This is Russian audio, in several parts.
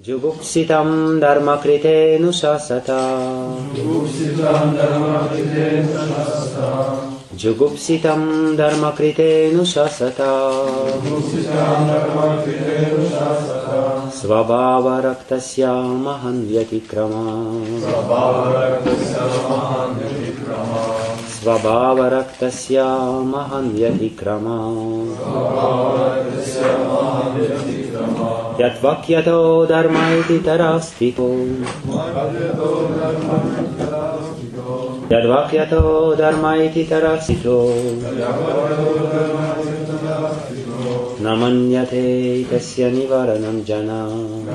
Jugupsitam dharma krite nusasata. Jugupsitam dharma krite nusasata. Svabhava raktasya mahan vyatikrama. Svabhava raktasya mahan vyatikrama. Yatvakyato dharma iti tarastito. Yadvakyato dharma iti tarastito. Namanyate tasya nivaranam jana.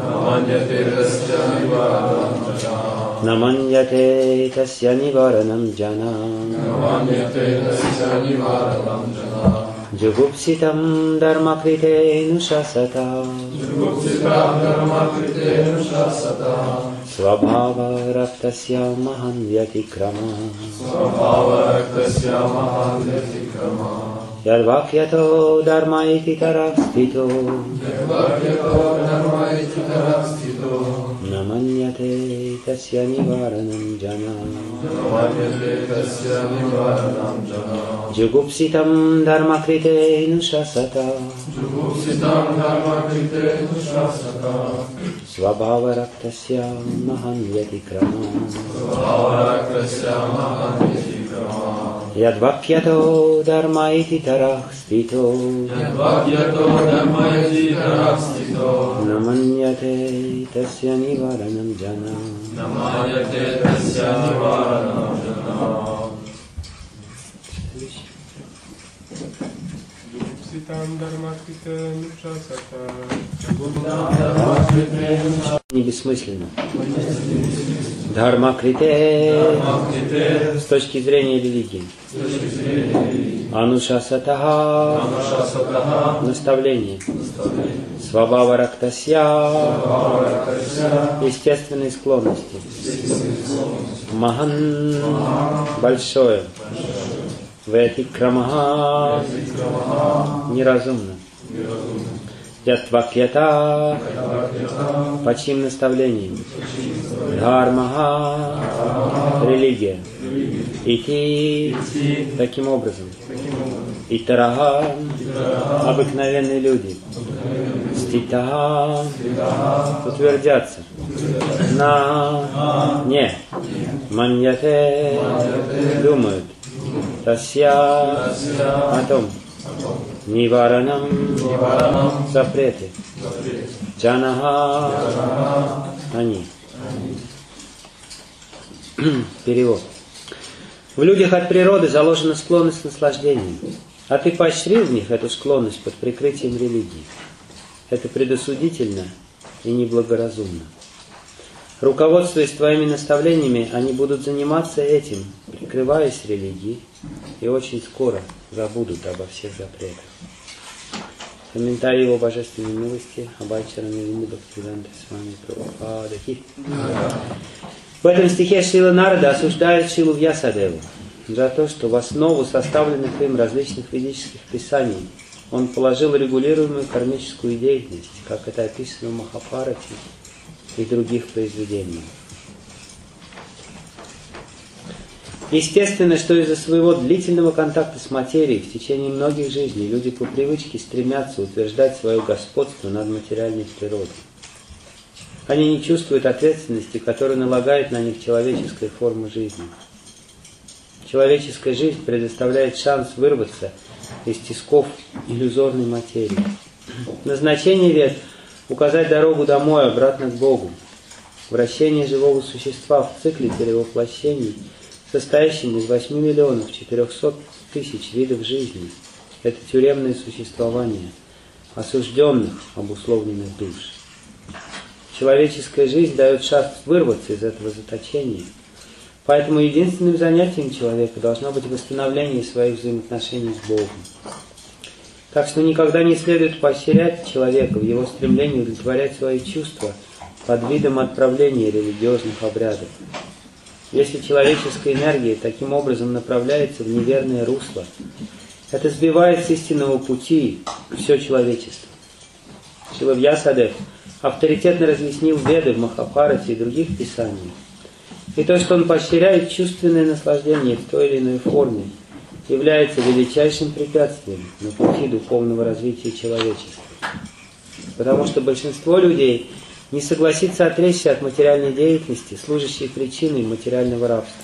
Namanyate tasya nivaranam jana. Jugupsitam dharma krite nusasata. Svabhava raktasya mahan vyatikrama. Yadvakyato dharma iti tarastito. Namanyate tasya nivaranam jana. Jugupsitam dharma krite nusasata. Svabhava raktasya mahan vyatikrama. Yadvakyato dharma iti tarastito. Namanyate tasya nivaranam jana. Не бессмысленно. Дхарма крите с точки зрения религии. Анушасатаха наставление. Свабхава рактасья естественные склонности. Махан большое. Вятикрамаха неразумно. Ятвакьята по чьим наставлениям. Дхармаха религия. Ити таким образом. Итараха обыкновенные люди. Ститаха утвердятся. На не. Маньяте думают. Тасья о том. Ниваранам запреты. Джанаха они. Перевод. В людях от природы заложена склонность к наслаждению, а ты поощрил в них эту склонность под прикрытием религии. Это предосудительно и неблагоразумно. Руководствуясь твоими наставлениями, они будут заниматься этим, прикрываясь религией, и очень скоро забудут обо всех запретах. Комментарий его божественной милости Абхачарана Бхактивинода с вами Прабхупады. В этом стихе Шрила Нарада осуждает Шрилу Вьясадеву за то, что в основу составленных им различных ведических писаний он положил регулируемую кармическую деятельность, как это описано в Махабхарате и других произведениях. Естественно, что из-за своего длительного контакта с материей в течение многих жизней люди по привычке стремятся утверждать свое господство над материальной природой. Они не чувствуют ответственности, которую налагает на них человеческая форма жизни. Человеческая жизнь предоставляет шанс вырваться из тисков иллюзорной материи. Назначение ведь указать дорогу домой, обратно к Богу. Вращение живого существа в цикле перевоплощений, состоящем из 8 миллионов 400 тысяч видов жизни. Это тюремное существование осужденных, обусловленных душ. Человеческая жизнь дает шанс вырваться из этого заточения. Поэтому единственным занятием человека должно быть восстановление своих взаимоотношений с Богом. Так что никогда не следует поощрять человека в его стремлении удовлетворять свои чувства под видом отправления религиозных обрядов. Если человеческая энергия таким образом направляется в неверное русло, это сбивает с истинного пути все человечество. Шрила Вьясадев авторитетно разъяснил Веды в Махабхарате и других писаниях. И то, что он поощряет чувственное наслаждение в той или иной форме, является величайшим препятствием на пути духовного развития человечества. Потому что большинство людей не согласится отречься от материальной деятельности, служащей причиной материального рабства.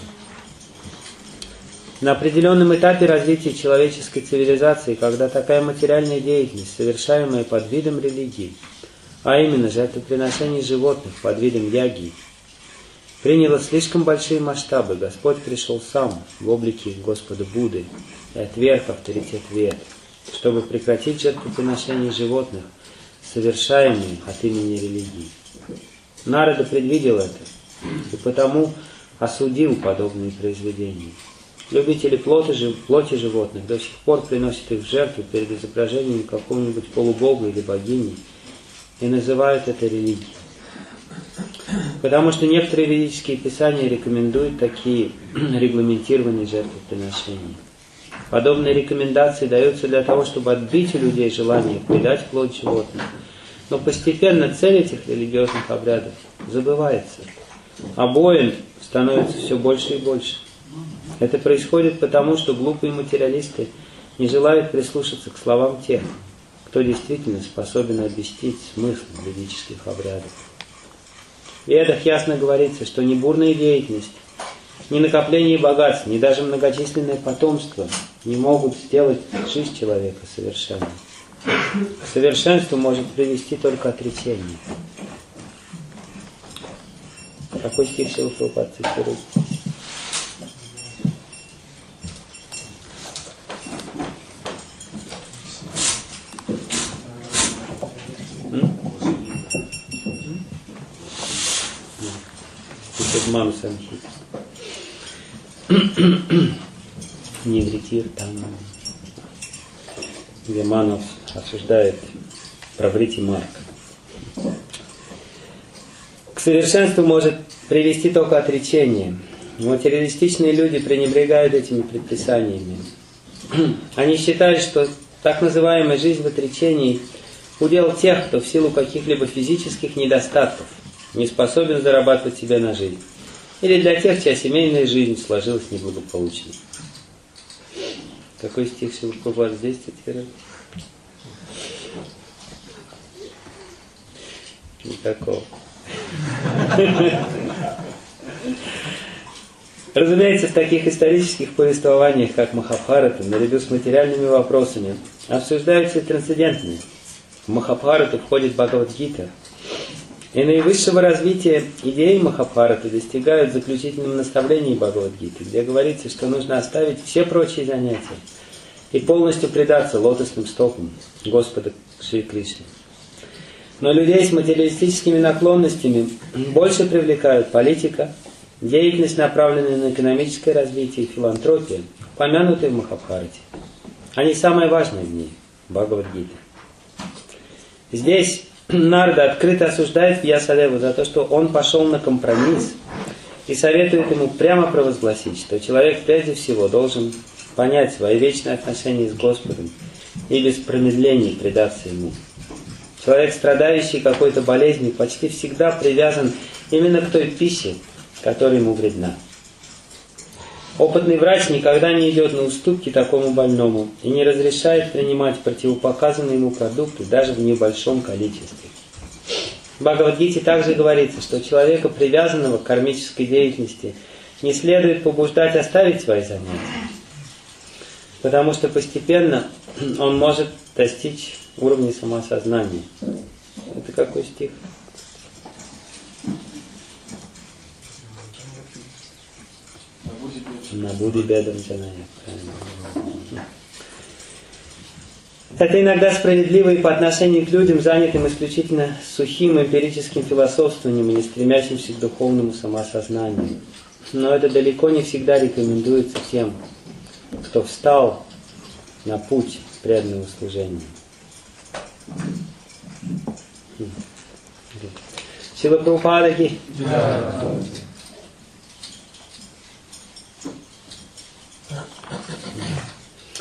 На определенном этапе развития человеческой цивилизации, когда такая материальная деятельность, совершаемая под видом религии, а именно жертвоприношение животных под видом яги, приняла слишком большие масштабы, Господь пришел сам в облике Господа Будды и отверг авторитет Вед, чтобы прекратить жертвоприношение животных, совершаемые от имени религии. Нарада предвидел это и потому осудил подобные произведения. Любители плоти животных до сих пор приносят их в жертву перед изображением какого-нибудь полубога или богини и называют это религией. Потому что некоторые ведические писания рекомендуют такие регламентированные жертвоприношения. Подобные рекомендации даются для того, чтобы отбить у людей желание предать плоть животных. Но постепенно цель этих религиозных обрядов забывается, а боин становится все больше и больше. Это происходит потому, что глупые материалисты не желают прислушаться к словам тех, кто действительно способен объяснить смысл ведических обрядов. В Ведах ясно говорится, что ни бурная деятельность, ни накопление богатств, ни даже многочисленное потомство не могут сделать жизнь человека совершенной. К совершенству может привести только отречение. Какой стих Шрила Прабхупада цитирует? Ману Санхит. Нигритир там, где Ману осуждает Праврити Марк. К совершенству может привести только отречение. Материалистичные люди пренебрегают этими предписаниями. Они считают, что так называемая жизнь в отречении удел тех, кто в силу каких-либо физических недостатков не способен зарабатывать себе на жизнь. Или для тех, чья семейная жизнь сложилась неблагополучно. Какой стих Шрила Прабхупада здесь цитирует? Никакого. Разумеется, в таких исторических повествованиях, как Махабхарата, наряду с материальными вопросами, обсуждаются и трансцендентные. В Махабхарату входит Бхагавад-гита. И наивысшего развития идеи Махабхараты достигают в заключительном наставлении Бхагавад-гиты, где говорится, что нужно оставить все прочие занятия и полностью предаться лотосным стопам Господа Шри Кришны. Но людей с материалистическими наклонностями больше привлекают политика, деятельность, направленная на экономическое развитие и филантропия, помянутые в Махабхарате. Они самые важные в ней, Бхагавад-гита. Здесь Нарада открыто осуждает Вьясадеву за то, что он пошел на компромисс и советует ему прямо провозгласить, что человек прежде всего должен понять свои вечные отношения с Господом и без промедлений предаться Ему. Человек, страдающий какой-то болезнью, почти всегда привязан именно к той пище, которая ему вредна. Опытный врач никогда не идет на уступки такому больному и не разрешает принимать противопоказанные ему продукты даже в небольшом количестве. В Бхагавад-гите также говорится, что человека, привязанного к кармической деятельности, не следует побуждать оставить свои занятия, потому что постепенно он может достичь уровня самоосознания. Это какой стих? На Будде бедам джаная. Это иногда справедливо и по отношению к людям, занятым исключительно сухим эмпирическим философствованием и не стремящимся к духовному самоосознанию. Но это далеко не всегда рекомендуется тем, кто встал на путь преданного служения. Шрила Прабхупада ки.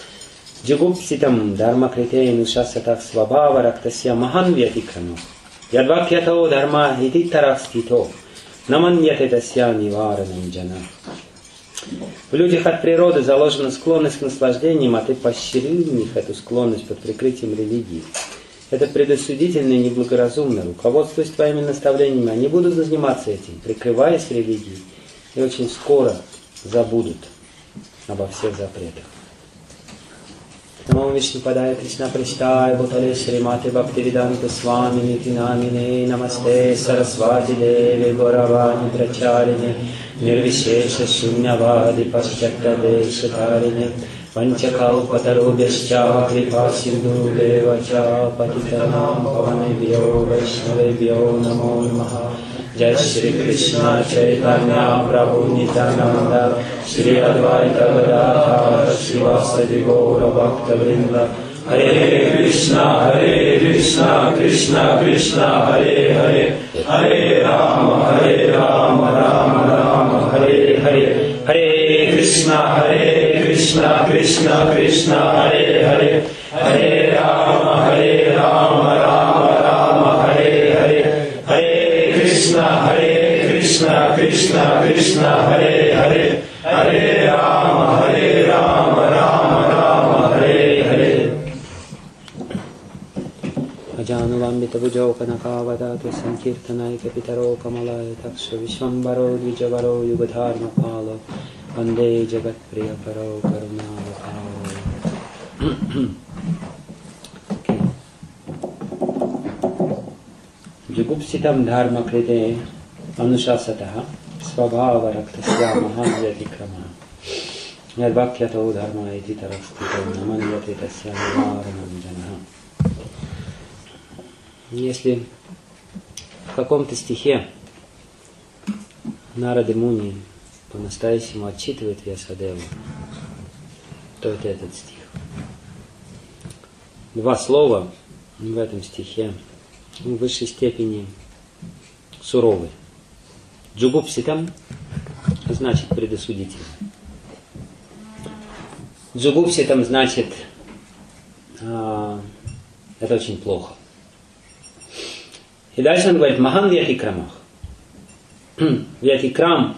Джигупситам дharma критея нушасатах свабхава рактасья махан вятикрану Ядвакьято дхарма иди тарастито. Наманьяте тасья ниваранам джана. В людях от природы заложена склонность к наслаждениям, а ты поощрил в них эту склонность под прикрытием религии. Это предосудительно и неблагоразумно. Руководствуясь твоими наставлениями, они будут заниматься этим, прикрываясь религией, и очень скоро забудут обо всех запретах. Намо Вишнупадая Кришна Приштай Бхутале Шримати Бхактивиданта Свамини Тинамине Намасте Сарасвати Деви Горавани Прачарине Нирвишеша Шуньявади Пашчаттадешатарине Панчакалпатарубhyascha Крипа Синду Девача Патитанам Паванебхьо Вайшнавебхьо Намо Намаха. Jai Shri Krishna Chaitanya Prabhu Nityananda Shri Advaita Gadadhara Srivasadi Gaura Bhakta Vrinda. Hare Krishna Krishna Krishna Hare Hare Hare Rama Rama Rama Hare Hare Hare Krishna Krishna Krishna Hare Hare Hare Rama Rama Rama Hare Hare Hare Krishna Krishna Hare Hare Hare Rama Rama Hare Hare. Ajanulambita Bujao Kanakavadati Sankirtanaika Pitaro Kamalaya Taksha Vishwambaro Dvijavaro Yugadharma Palo Vande Jagat Priya Paro Karunavaparo. Jugupsitam dharma krite anushasataha svabhava raktasya mahamyatikrama yadvakyato dharma iti tarastito namanyate tasya nivaranam janaha. Если в каком-то стихе Нарада Муни по-настоящему отчитывает Вьясадеву, то это этот стих. Два слова в этом стихе в высшей степени суровый. Джугупситам значит предосудительно. Джугупситам значит это очень плохо. И дальше он говорит Махан Вьятикрамах. Вьятикрам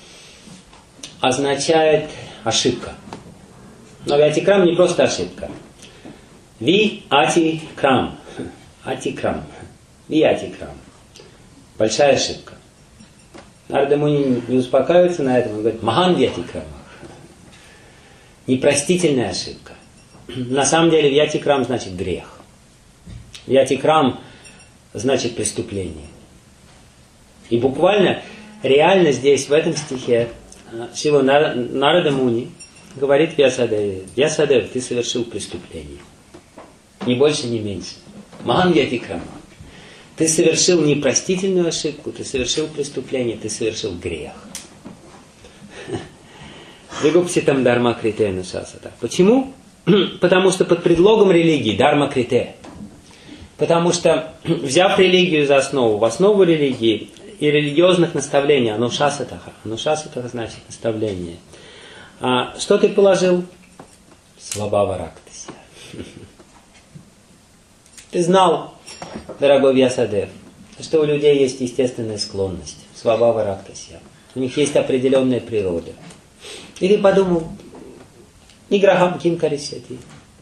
означает ошибка. Но Вьятикрам не просто ошибка. Ви-ати-крам. Атикрам. Ви-атикрам. Большая ошибка. Нарада Муни не успокаивается на этом. Он говорит Махан Вьятикрамах. Непростительная ошибка. На самом деле Вьятикрам значит грех. Вьятикрам значит преступление. И буквально, реально здесь, в этом стихе, Шрила Нарада Муни говорит Вьясадеве: Вьясадев, ты совершил преступление. Ни больше, ни меньше. Махан Вьятикрама. Ты совершил непростительную ошибку, ты совершил преступление, ты совершил грех. Вигупситам дарма крите нусасата. Почему? Потому что под предлогом религии дарма крите. Потому что, взяв религию за основу, в основу религии и религиозных наставлений, анушасатаха значит наставление. А что ты положил? Свабхава рактасья. Ты знал, дорогой Вьясадев, что у людей есть естественная склонность, свабхава рактасья. У них есть определенная природа. И ты подумал, ниграхам ким карисяти.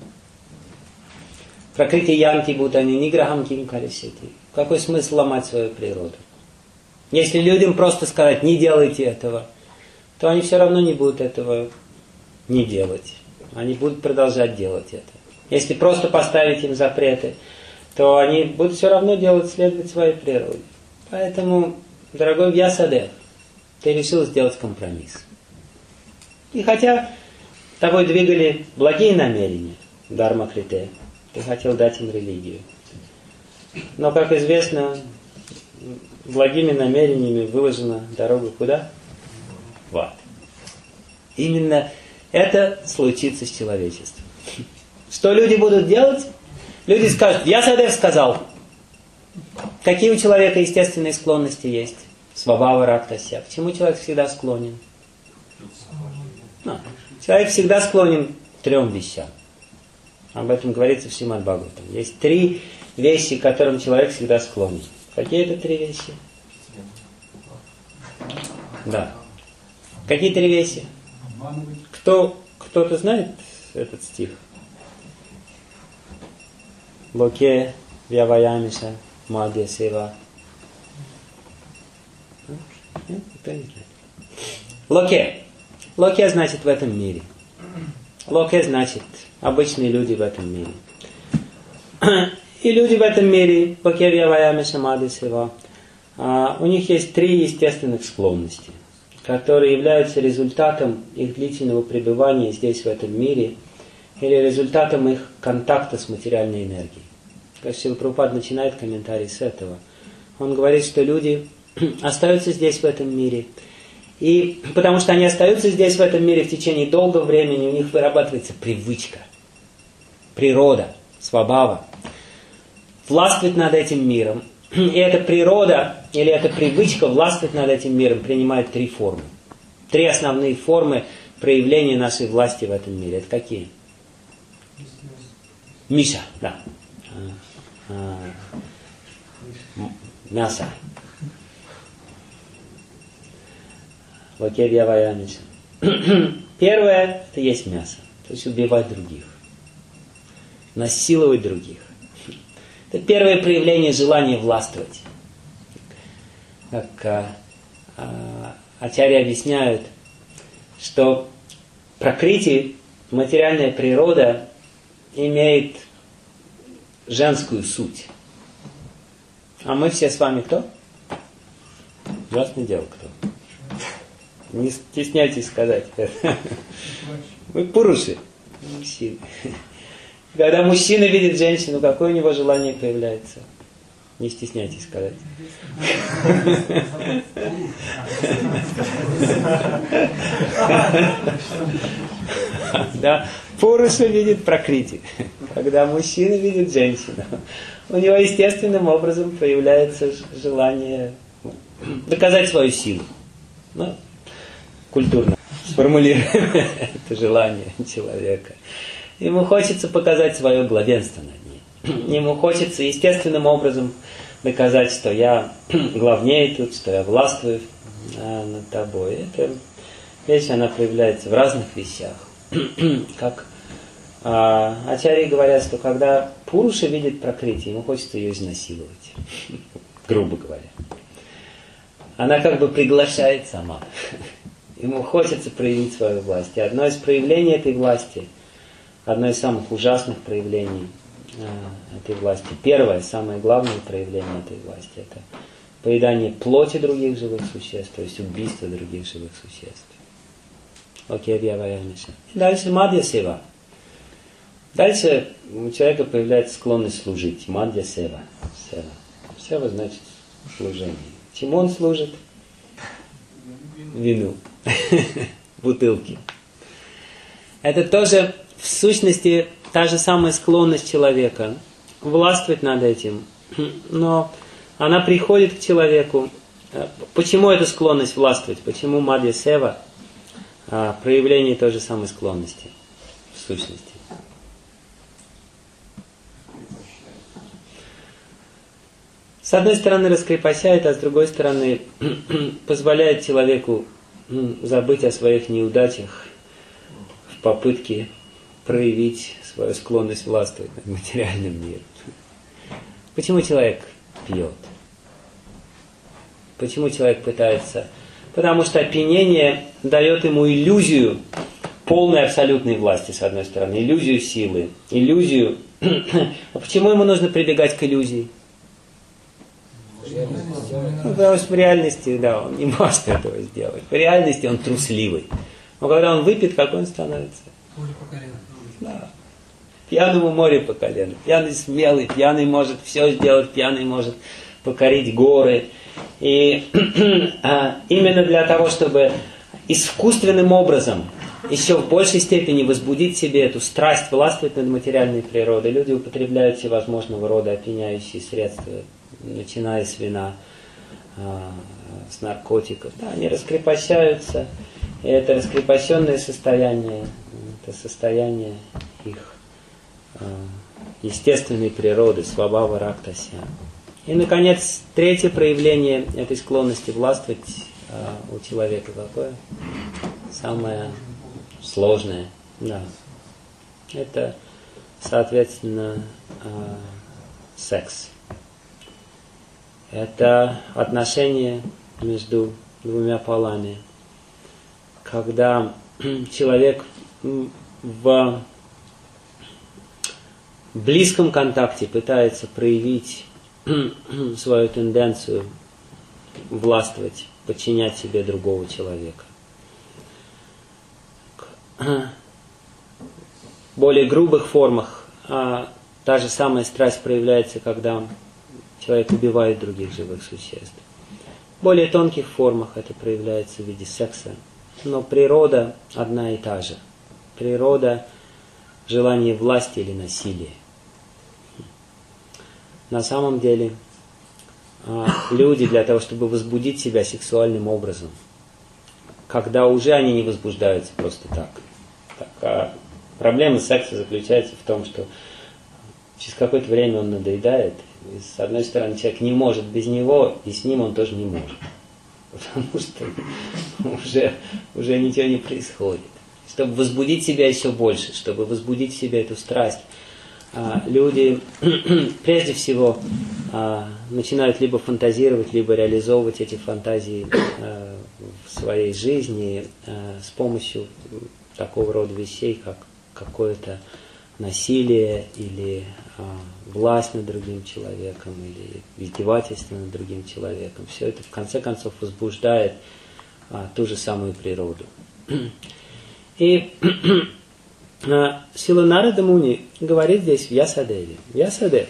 Пракрити янти бутани, ниграхам ким карисяти. Какой смысл ломать свою природу? Если людям просто сказать, не делайте этого, то они все равно не будут этого не делать. Они будут продолжать делать это. Если просто поставить им запреты, то они будут все равно делать, следовать своей природе. Поэтому, дорогой Вьясадев, ты решил сделать компромисс. И хотя тобой двигали благие намерения, дарма крите, ты хотел дать им религию. Но, как известно, благими намерениями выложена дорога куда? В ад. Именно это случится с человечеством. Что люди будут делать? Люди скажут, Вьясадев сказал. Какие у человека естественные склонности есть? Свабхава рактасья. К чему человек всегда склонен? Человек всегда склонен к 3 вещам. Об этом говорится в Шримад Бхагаватам. Есть 3 вещи, к которым человек всегда склонен. Какие это три вещи? Да. Какие три вещи? Кто-то знает этот стих? Локе вяваямиша мадья сева. Нет, никто не знает. Локе. Локе значит в этом мире. Локе значит обычные люди в этом мире. И люди в этом мире, локе вяваямиша мадья сева, у них есть три естественных склонности, которые являются результатом их длительного пребывания здесь, в этом мире, или результатом их контакта с материальной энергией. Шрила Прабхупада начинает комментарий с этого. Он говорит, что люди остаются здесь, в этом мире, и потому что они остаются здесь, в этом мире, в течение долгого времени у них вырабатывается привычка, природа, свабхава, властвовать над этим миром. И эта природа, или эта привычка властвовать над этим миром принимает три формы. Три основные формы проявления нашей власти в этом мире. Это какие? Миша, да. Мясо. Локевьявая миша. Первое, это есть мясо. То есть убивать других. Насиловать других. Это первое проявление желания властвовать. Как ачарьи объясняют, что пракрити, материальная природа, имеет женскую суть. А мы все с вами кто? Ясное дело, кто. Не стесняйтесь сказать это. Мы пуруши. Мужчины. Когда мужчина видит женщину, какое у него желание появляется? Не стесняйтесь сказать. Да, Пуруша видит пракрити. Когда мужчина видит женщину, у него естественным образом появляется желание доказать свою силу. Ну, культурно сформулируем это желание человека. Ему хочется показать свое главенство над ней. Ему хочется естественным образом доказать, что я главнее тут, что я властвую над тобой. Эта вещь, она проявляется в разных вещах. Как ачарьи говорят, что когда Пуруша видит пракрити, ему хочется ее изнасиловать. Грубо говоря. Она как бы приглашает сама. Ему хочется проявить свою власть. И одно из проявлений этой власти, одно из самых ужасных проявлений этой власти, первое, самое главное проявление этой власти, это поедание плоти других живых существ, то есть убийство других живых существ. Окей, дальше мадья сева. Дальше у человека появляется склонность служить. Мадья сева. Сева значит служение. Чему он служит? Вину. Бутылки. Это тоже в сущности та же самая склонность человека властвовать над этим. Но она приходит к человеку. Почему эта склонность властвовать? Почему мадья сева? Проявление той же самой склонности в сущности. С одной стороны раскрепощает, а с другой стороны позволяет человеку забыть о своих неудачах в попытке проявить свою склонность властвовать над материальным миром. Почему человек пьет? Почему человек пытается? Потому что опьянение дает ему иллюзию полной абсолютной власти, с одной стороны, иллюзию силы, иллюзию... А почему ему нужно прибегать к иллюзии? Потому что в реальности, да, он не может этого сделать. В реальности он трусливый. Но когда он выпьет, какой он становится? Море по колено. Да. Пьяному море по колено. Пьяный смелый, пьяный может все сделать, пьяный может покорить горы. И именно для того, чтобы искусственным образом еще в большей степени возбудить в себе эту страсть властвовать над материальной природой, люди употребляют всевозможного рода опьяняющие средства, начиная с вина, с наркотиков. Да, они раскрепощаются, и это раскрепощенное состояние, это состояние их естественной природы, свабхава рактася. И, наконец, третье проявление этой склонности властвовать у человека какое? Самое сложное. Да. Это, соответственно, секс. Это отношения между двумя полами. Когда человек в близком контакте пытается проявить свою тенденцию властвовать, подчинять себе другого человека. В более грубых формах та же самая страсть проявляется, когда человек убивает других живых существ. В более тонких формах это проявляется в виде секса. Но природа одна и та же. Природа желания власти или насилия. На самом деле, люди для того, чтобы возбудить себя сексуальным образом, когда уже они не возбуждаются просто так. Проблема секса заключается в том, что через какое-то время он надоедает. И с одной стороны, человек не может без него, и с ним он тоже не может. Потому что уже ничего не происходит. Чтобы возбудить себя еще больше, чтобы возбудить в себе эту страсть, люди прежде всего начинают либо фантазировать, либо реализовывать эти фантазии в своей жизни с помощью такого рода вещей, как какое-то насилие или власть над другим человеком, или издевательство над другим человеком. Все это в конце концов возбуждает ту же самую природу. И Шрила Нарада Муни говорит здесь в Вьясадеве: Вьясадев,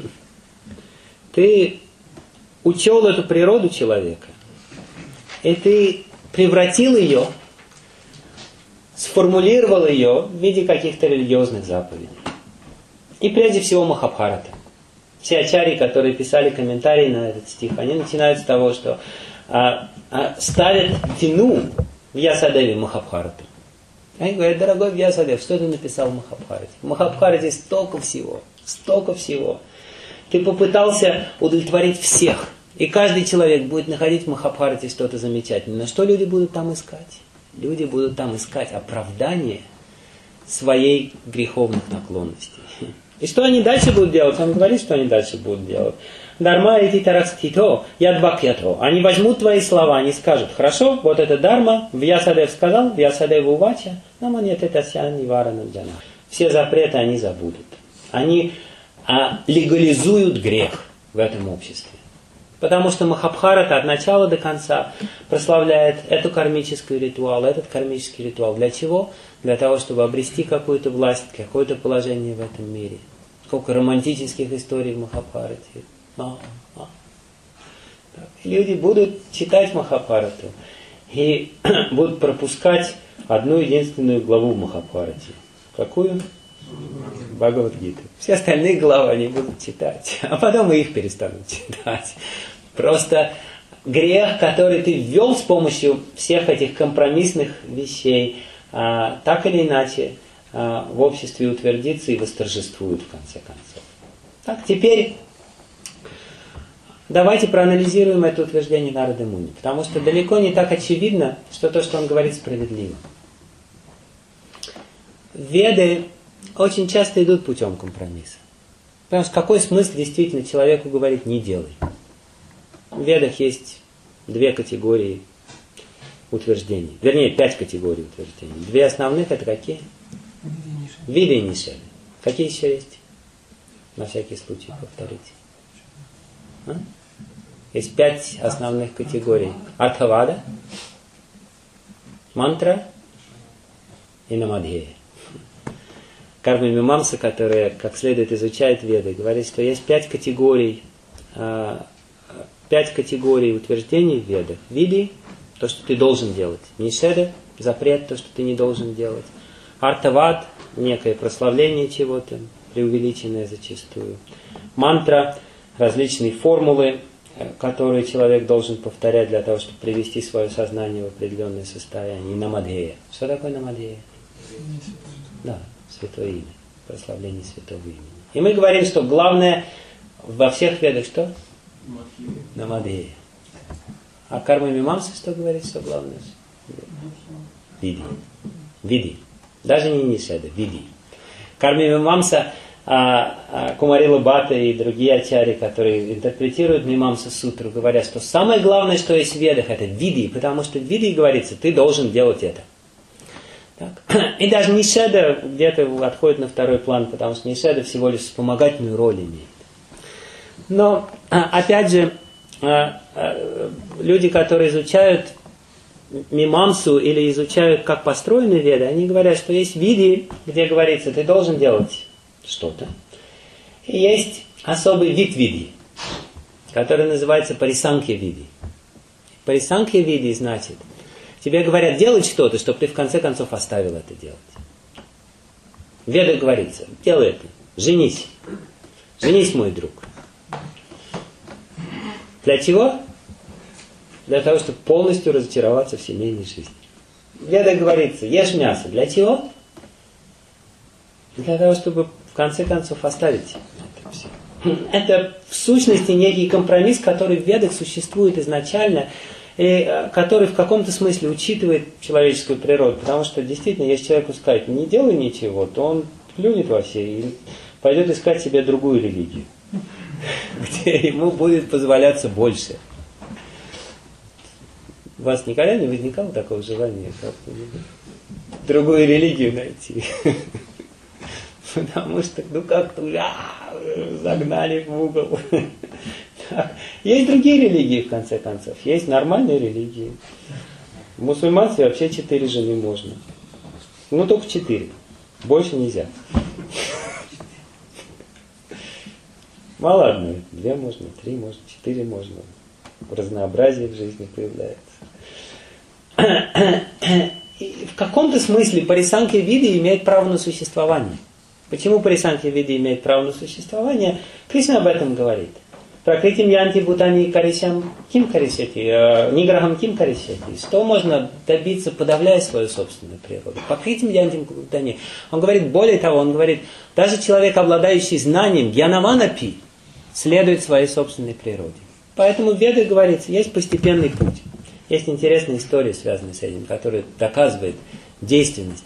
ты учел эту природу человека, и ты превратил ее, сформулировал ее в виде каких-то религиозных заповедей. И прежде всего Махабхарата. Все ачарьи, которые писали комментарии на этот стих, они начинают с того, что ставят вину в Вьясадеве Махабхарату. Они говорят: дорогой Вьясадев, что ты написал в Махабхарате? В Махабхарате столько всего. Ты попытался удовлетворить всех. И каждый человек будет находить в Махабхарате что-то замечательное. Что люди будут там искать? Люди будут там искать оправдание своей греховных наклонностей. И что они дальше будут делать? Он говорит, что они дальше будут делать. Дарма иди таракстито, ядбакьято. Они возьмут твои слова, они скажут: хорошо, вот это дарма, Вьясадев сказал, Вьясадев увача, наманет это ниварана джана. Все запреты они забудут. Они легализуют грех в этом обществе. Потому что Махабхарата от начала до конца прославляет этот кармический ритуал. Для чего? Для того, чтобы обрести какую-то власть, какое-то положение в этом мире. Сколько романтических историй в Махабхарате. Люди будут читать Махабхарату и будут пропускать одну единственную главу в Махабхарате. Какую? Бхагавад-гиту. Все остальные главы они будут читать, а потом и их перестанут читать. Просто грех, который ты ввел с помощью всех этих компромиссных вещей, так или иначе в обществе утвердится и восторжествует в конце концов. Так, теперь давайте проанализируем это утверждение Нарады Муни, потому что далеко не так очевидно, что то, что он говорит, справедливо. Веды очень часто идут путем компромисса. Потому что какой смысл действительно человеку говорить «не делай»? В Ведах есть две категории утверждений. Вернее, 5 категорий утверждений. Две основных — это какие? Виды и нишеды. Какие еще есть? На всякий случай повторите. Есть 5 основных категорий. Артхавада, мантра и намадхея. Карма Мимамса, которая как следует изучает Веды, говорит, что есть 5 категорий утверждений в Ведах. Види — то, что ты должен делать. Нишеда — запрет, то, что ты не должен делать. Артавад — некое прославление чего-то, преувеличенное зачастую. Мантра — различные формулы, которые человек должен повторять для того, чтобы привести свое сознание в определенное состояние. И намадхея. Что такое намадхея? Да, святое имя. Прославление святого имени. И мы говорим, что главное во всех ведах что? На Мадхья. А карма мимамса что говорит, что главное? Види. Види. Даже не нишеда, види. Карма мимамса, Кумарила Бхатта и другие ачарьи, которые интерпретируют мимамса сутру, говорят, что самое главное, что есть в ведах, это види, потому что в види говорится, ты должен делать это. Так. И даже нишеда где-то отходит на второй план, потому что нишеда всего лишь вспомогательную роль имеет. Но, опять же, люди, которые изучают мимамсу или изучают, как построены веды, они говорят, что есть види, где говорится, ты должен делать что-то. И есть особый вид види, который называется парисанкья види. Парисанкья види значит, тебе говорят делать что-то, чтобы ты в конце концов оставил это делать. В ведах говорится, делай это, женись. Женись, мой друг. Для чего? Для того, чтобы полностью разочароваться в семейной жизни. В ведах говорится, ешь мясо. Для чего? Для того, чтобы в конце концов оставить это все. Это в сущности некий компромисс, который в ведах существует изначально, и который в каком-то смысле учитывает человеческую природу. Потому что действительно, если человеку сказать, не делай ничего, то он плюнет во все и пойдет искать себе другую религию, где ему будет позволяться больше. У вас никогда не возникало такого желания другую религию найти? Потому что, как-то загнали в угол. Есть другие религии, в конце концов. Есть нормальные религии. В мусульманстве вообще 4 жены можно. Ну, только 4. Больше нельзя. Мало одной. 2 можно, 3 можно, 4 можно. Разнообразие в жизни появляется. И в каком-то смысле парисанкья види имеет право на существование. Почему парисанкья види имеет право на существование? Кришна об этом говорит. Пракритим янти бутани карисям ким карисети, ниграхам ким карисети. Что можно добиться, подавляя свою собственную природу? Пракритим янти бутани. Он говорит, более того, он говорит, даже человек, обладающий знанием, гьянаванапи, следует своей собственной природе. Поэтому в ведах говорится, есть постепенный путь. Есть интересная история, связанная с этим, которая доказывает действенность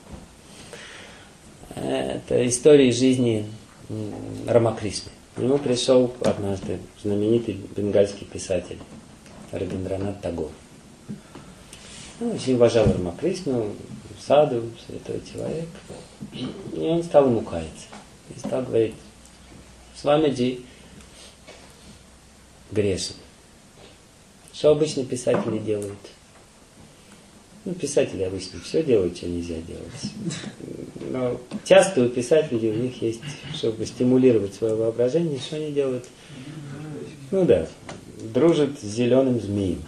этого. Это история жизни Рамакришны. К нему пришел однажды знаменитый бенгальский писатель Рабиндранат Тагор. Очень уважал Рамакришну, саду, святой человек. И он стал ему каяться. И стал говорить, Свамиджи грешен. Что обычно писатели делают? Писатели обычно все делают, что нельзя делать. Но часто у писателей у них есть, чтобы стимулировать свое воображение, что они делают? Дружат с зеленым змеем.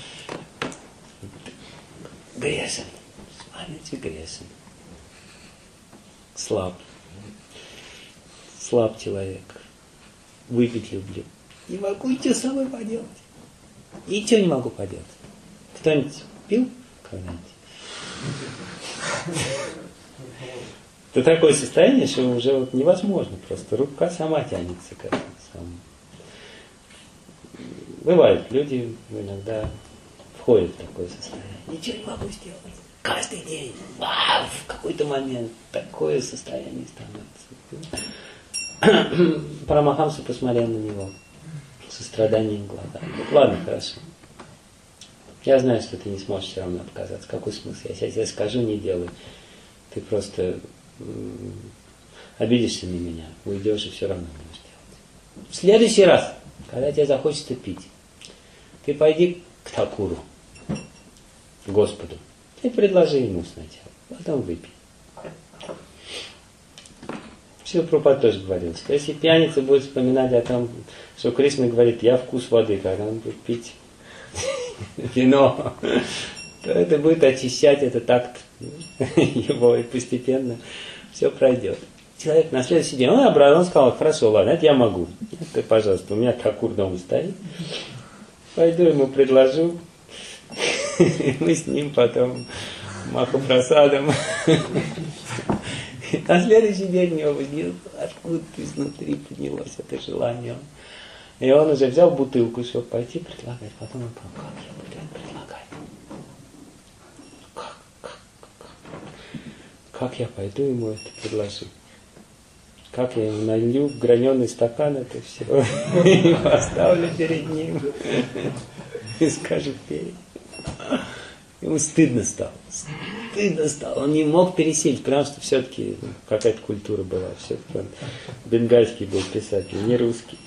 Грешен. Смотрите, грешен. Слаб. Слаб человек. Выпить люблю. Не могу ничего с собой поделать. Ничего не могу поделать. Кто-нибудь пил когда-нибудь? Это такое состояние, что уже невозможно просто. Рука сама тянется к этому самому. Бывает, люди иногда входят в такое состояние. Ничего не могу сделать. Каждый день. В какой-то момент такое состояние становится. Парамахамса посмотрел на него. Состраданием в глазах. Ладно, хорошо. Я знаю, что ты не сможешь все равно отказаться. Какой смысл? Я сейчас тебе скажу, не делай. Ты просто обидишься на меня, уйдешь и все равно будешь делать. В следующий раз, когда тебе захочется пить, ты пойди к Такуру, Господу, и предложи ему сначала, потом выпей. Шрила Прабхупада тоже говорил, что если пьяница будет вспоминать о том, что Кришна говорит, я вкус воды, когда он будет пить вино, то это будет очищать этот акт его, и постепенно все пройдет. Человек на следующий день, он сказал, хорошо, ладно, это я могу. Это, пожалуйста, у меня Такур дома стоит. Пойду ему предложу. Мы с ним потом Махапрасадом. На следующий день у него откуда-то изнутри поднялось это желание. И он уже взял бутылку, чтобы пойти предлагать. Потом он подумал, как я буду это предлагать? Как я пойду ему это предложу? Как я ему налью в граненый стакан это все и поставлю перед ним и скажу пей. Ему стыдно стало. Он не мог пересилить, потому что все-таки какая-то культура была. Все-таки он бенгальский был писатель, не русский.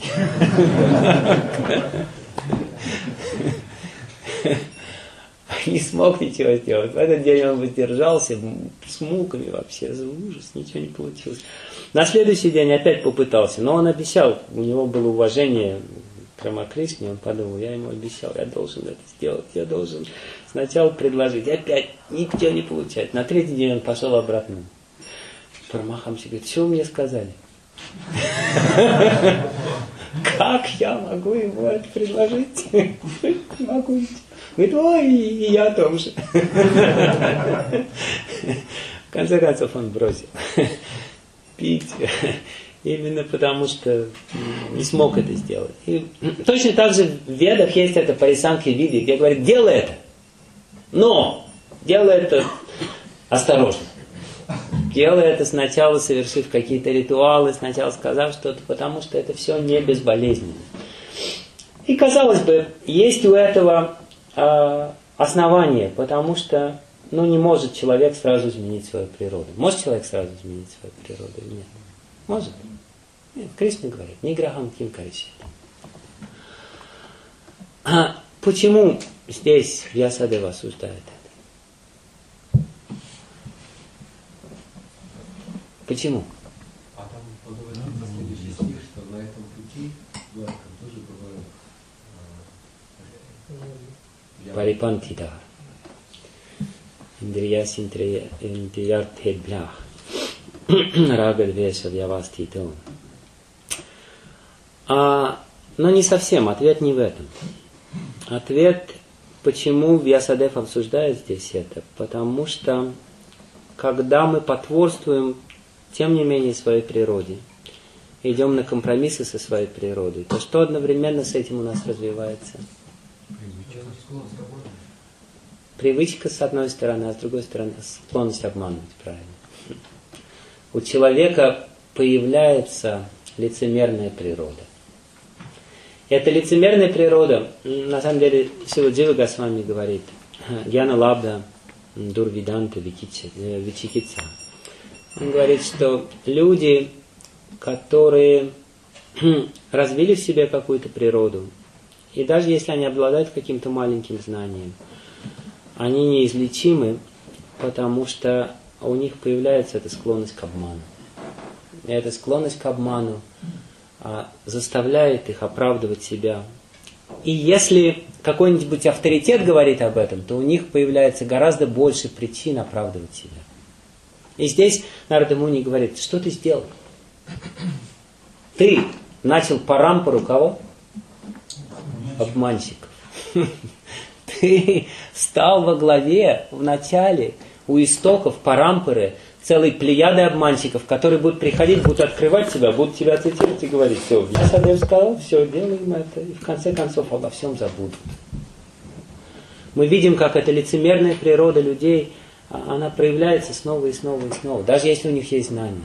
Не смог ничего сделать. В этот день он воздержался с муками вообще, за ужас, ничего не получилось. На следующий день опять попытался, но он обещал, у него было уважение к Рамакришне, он подумал, я ему обещал, я должен это сделать, я должен сначала предложить, опять ничего не получается. На третий день он пошел обратно. Парамахамси говорит, что вы мне сказали? Как я могу ему это предложить? Не могу. Говорит, ой, и я о том же. В конце концов он бросил пить, именно потому что не смог это сделать. И точно так же в Ведах есть это парисанки види, где говорят, делай это, но делай это осторожно. Делай это сначала, совершив какие-то ритуалы, сначала сказав что-то, потому что это все не безболезненно. И казалось бы, есть у этого основание, потому что не может человек сразу изменить свою природу. Может человек сразу изменить свою природу или нет? Может. Нет, Кришна говорит, ниграхам ким каришет. Почему здесь Вьясадева осуждает это? Почему? А там подумайте следующий стих, что на этом пути тоже бывают Парипантида. Индрияс интрияртхеблях. Рагадвеша вьяваститон. Но не совсем. Ответ не в этом. Ответ, почему Вьясадев обсуждает здесь это. Потому что, когда мы потворствуем, тем не менее, своей природе, идем на компромиссы со своей природой, то что одновременно с этим у нас развивается? Привычка с одной стороны, а с другой стороны склонность обманывать, правильно. У человека появляется лицемерная природа. Эта лицемерная природа, на самом деле, Шрила Джива Госвами говорит, Гьяна Лабда Дурвиданта Вичикица. Он говорит, что люди, которые развили в себе какую-то природу, и даже если они обладают каким-то маленьким знанием, они неизлечимы, потому что у них появляется эта склонность к обману. И эта склонность к обману заставляет их оправдывать себя. И если какой-нибудь авторитет говорит об этом, то у них появляется гораздо больше причин оправдывать себя. И здесь Нарада Муни говорит, что ты сделал? Ты начал парампару кого? Обманщиков. Ты стал во главе, в начале, у истоков парампары целой плеяды обманщиков, которые будут приходить, будут открывать себя, будут тебя цитировать и говорить, все, Вьясадев сказал, все, делаем это, и в конце концов обо всем забудут. Мы видим, как эта лицемерная природа людей, она проявляется снова и снова и снова, даже если у них есть знания.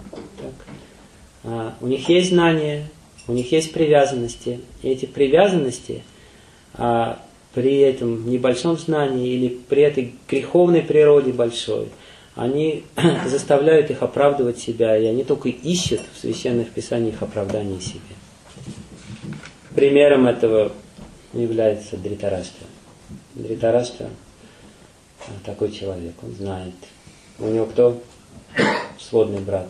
Так. У них есть знания, у них есть привязанности, и эти привязанности при этом небольшом знании или при этой греховной природе большой, они заставляют их оправдывать себя, и они только ищут в священных писаниях оправдание себе. Примером этого является Дритараштра. Дритараштра такой человек, он знает. У него кто? Сводный брат.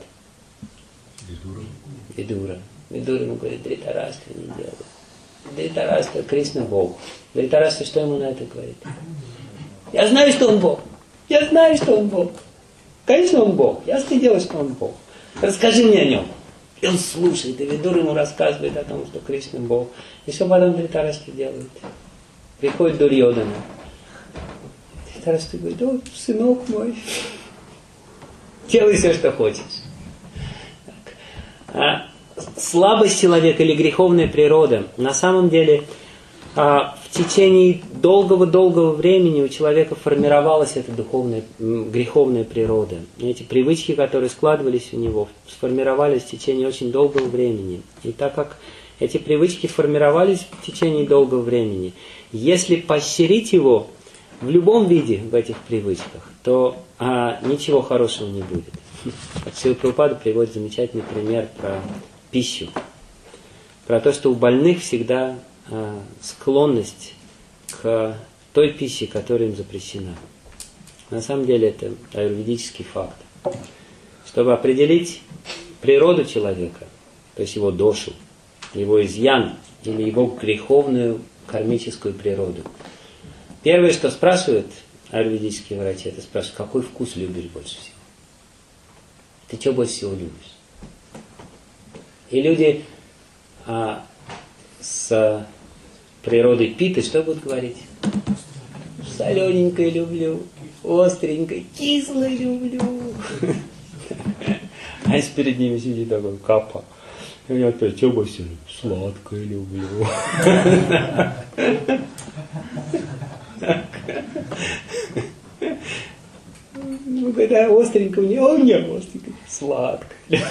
Видура. Видура ему говорит, Дритараштра не делай. Дритараштра, Кришна Бог. Дритараштра что ему на это говорит? Я знаю, что он Бог. Я знаю, что он Бог. Конечно, он Бог. Ясно дело, что он Бог. Расскажи мне о нем. И он слушает, и Видура ему рассказывает о том, что Кришна Бог. И что потом Дритараштра делает? Приходит Дурьодана. Дритараштра говорит, о, сынок мой, делай все, что хочешь. слабость человека или греховная природа. На самом деле в течение долгого-долгого времени у человека формировалась эта духовная, греховная природа. И эти привычки, которые складывались у него, сформировались в течение очень долгого времени. И так как эти привычки формировались в течение долгого времени, если поощрить его в любом виде в этих привычках, то ничего хорошего не будет. Шрила Прабхупада приводит замечательный пример про пищу. Про то, что у больных всегда склонность к той пище, которая им запрещена. На самом деле это аюрведический факт. Чтобы определить природу человека, то есть его дошу, его изъян или его греховную кармическую природу. Первое, что спрашивают аюрведические врачи, это спрашивают, какой вкус любишь больше всего? Ты что больше всего любишь? И люди с природой питы что будут говорить? Солененькое люблю, остренькое, кислое люблю. А если перед ними сидит такой капа, и мне опять, что больше всего? Сладкое люблю. Ну, когда остренько мне, у меня остренько, сладкое.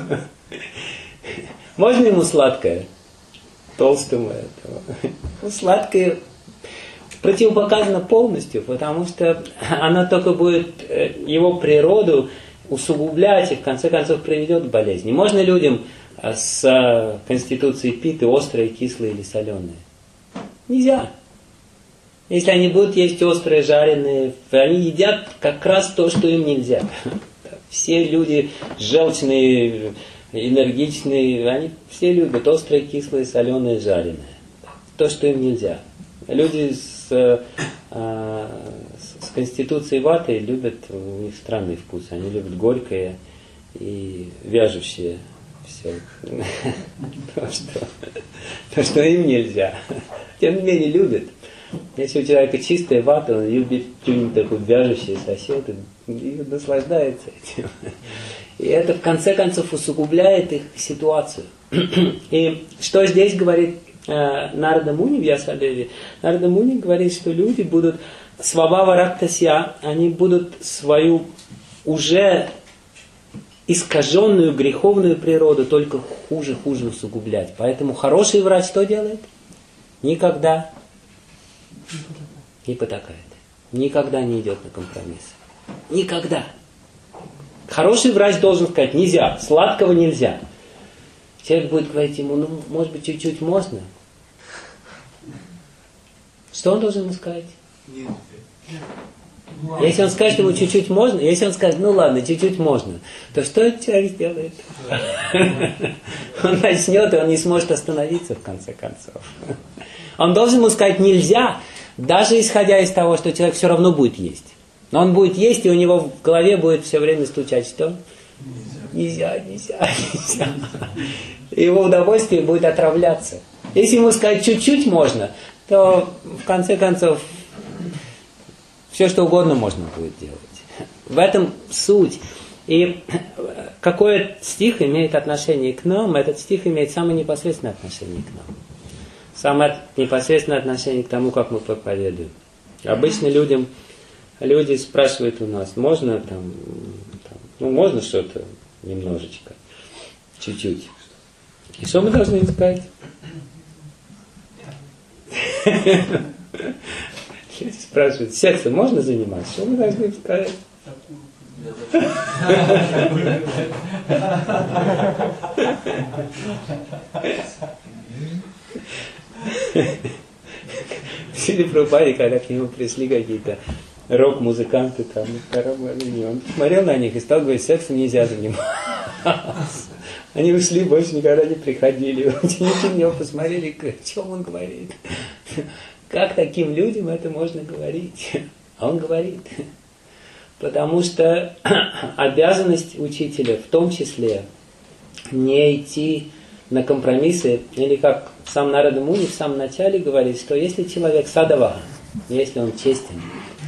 Можно ему сладкое? Толстому этого. Ну, сладкое противопоказано полностью, потому что оно только будет его природу усугублять и в конце концов приведет к болезни. Можно людям с конституцией питы острые, кислые или соленые? Нельзя. Если они будут есть острые, жареные, они едят как раз то, что им нельзя. Все люди желчные, энергичные, они все любят острые, кислые, соленые, жареные. То, что им нельзя. Люди с конституцией ваты любят, у них странный вкус, они любят горькое и вяжущее все. То, что им нельзя. Тем не менее любят. Если у человека чистая вата, он любит что-нибудь такое вяжущее, сосет и наслаждается этим. И это в конце концов усугубляет их ситуацию. И что здесь говорит Нарада Муни в Ясадеве? Нарада Муни говорит, что люди будут свабава рактасья, они будут свою уже искаженную греховную природу только хуже усугублять. Поэтому хороший врач что делает? Никогда не потакает. Никогда не идет на компромиссы. Никогда. Хороший врач должен сказать, нельзя, сладкого нельзя. Человек будет говорить ему, ну, может быть, чуть-чуть можно. Что он должен ему сказать? Нет. Если он скажет ему чуть-чуть можно, если он скажет, ну ладно, чуть-чуть можно, то что этот человек сделает? Он начнет, и он не сможет остановиться в конце концов. Он должен ему сказать нельзя, даже исходя из того, что человек все равно будет есть. Но он будет есть, и у него в голове будет все время стучать что? Нельзя. И его удовольствие будет отравляться. Если ему сказать чуть-чуть можно, то в конце концов все что угодно можно будет делать. В этом суть. И какой стих имеет отношение к нам, этот стих имеет самое непосредственное отношение к нам. Самое непосредственное отношение к тому, как мы проповедуем. Обычно люди спрашивают у нас, можно ну можно что-то немножечко, чуть-чуть. И что мы должны им сказать? Люди спрашивают, сексом можно заниматься? Что мы должны им сказать? В Шриле Прабхупаде, когда к нему пришли какие-то рок-музыканты, там, он смотрел на них и стал говорить, сексом нельзя заниматься. Они ушли, больше никогда не приходили. Ученики на него посмотрели, о чем он говорит. Как таким людям это можно говорить? А он говорит. Потому что обязанность учителя в том числе не идти на компромиссы, или как сам Нарада Муни в самом начале говорит, что если человек садава, если он честен,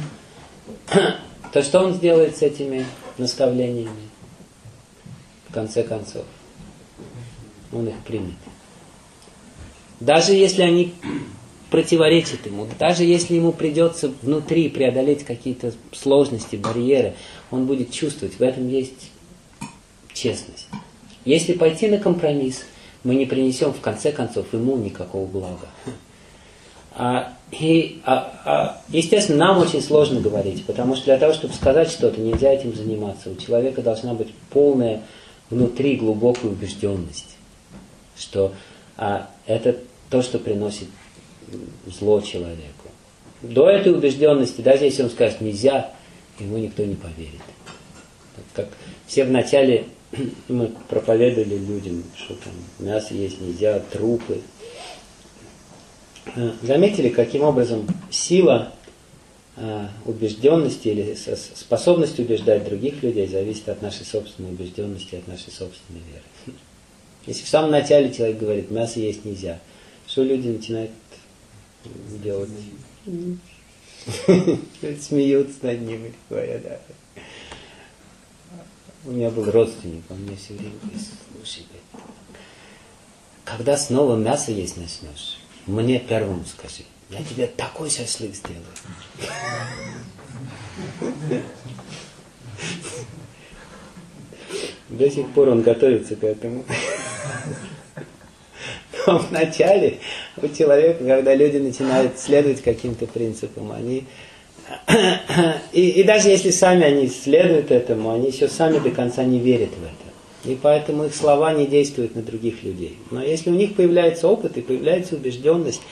то что он сделает с этими наставлениями в конце концов? он их примет. Даже если они противоречат ему, даже если ему придется внутри преодолеть какие-то сложности, барьеры, он будет чувствовать, в этом есть честность. Если пойти на компромисс, мы не принесем в конце концов ему никакого блага. Естественно, нам очень сложно говорить, потому что для того, чтобы сказать что-то, нельзя этим заниматься. У человека должна быть полная внутри глубокая убежденность, что это то, что приносит зло человеку. До этой убежденности, даже если он скажет «нельзя», ему никто не поверит. Как все вначале мы проповедовали людям, что там мясо есть нельзя, трупы. Заметили, каким образом сила убежденности или способность убеждать других людей зависит от нашей собственной убежденности, от нашей собственной веры. Если в самом начале человек говорит, мясо есть нельзя, что люди начинают делать? Смеются над ним и говорят, да. У меня был родственник, он мне все время говорит, слушай, когда снова мясо есть начнешь, мне первому скажи, я тебе такой шашлык сделаю. До сих пор он готовится к этому. Но вначале у человека, когда люди начинают следовать каким-то принципам, они... И даже если сами они следуют этому, они еще сами до конца не верят в это. И поэтому их слова не действуют на других людей. Но если у них появляется опыт и появляется убежденность,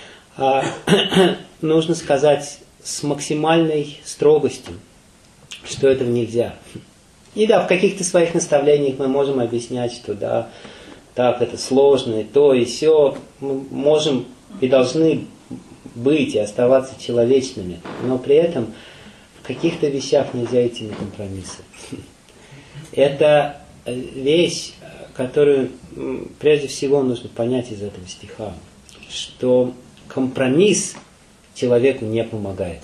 нужно сказать с максимальной строгостью, что этого нельзя. И да, в каких-то своих наставлениях мы можем объяснять, что да, так, это сложно, и то, и сё. Мы можем и должны быть и оставаться человечными, но при этом в каких-то вещах нельзя идти на компромиссы. Это вещь, которую прежде всего нужно понять из этого стиха, что компромисс человеку не помогает.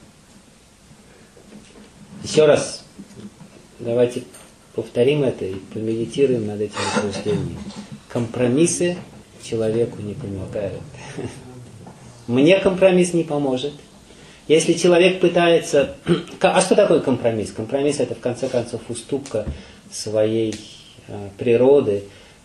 Еще раз, давайте повторим это и помедитируем над этим утверждением. Компромиссы человеку не помогают. Мне компромисс не поможет. Если человек пытается... А что такое компромисс? Компромисс – это, в конце концов, уступка своей природе,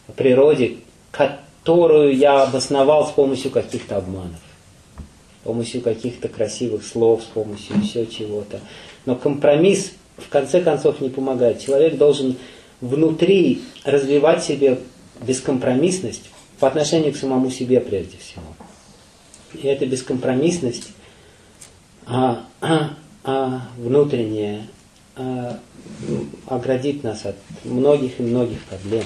которую я обосновал с помощью каких-то обманов, с помощью каких-то красивых слов, с помощью еще чего-то. Но компромисс, в конце концов, не помогает. Человек должен внутри развивать себе бескомпромиссность по отношению к самому себе прежде всего. И эта бескомпромиссность внутренняя оградит нас от многих и многих проблем.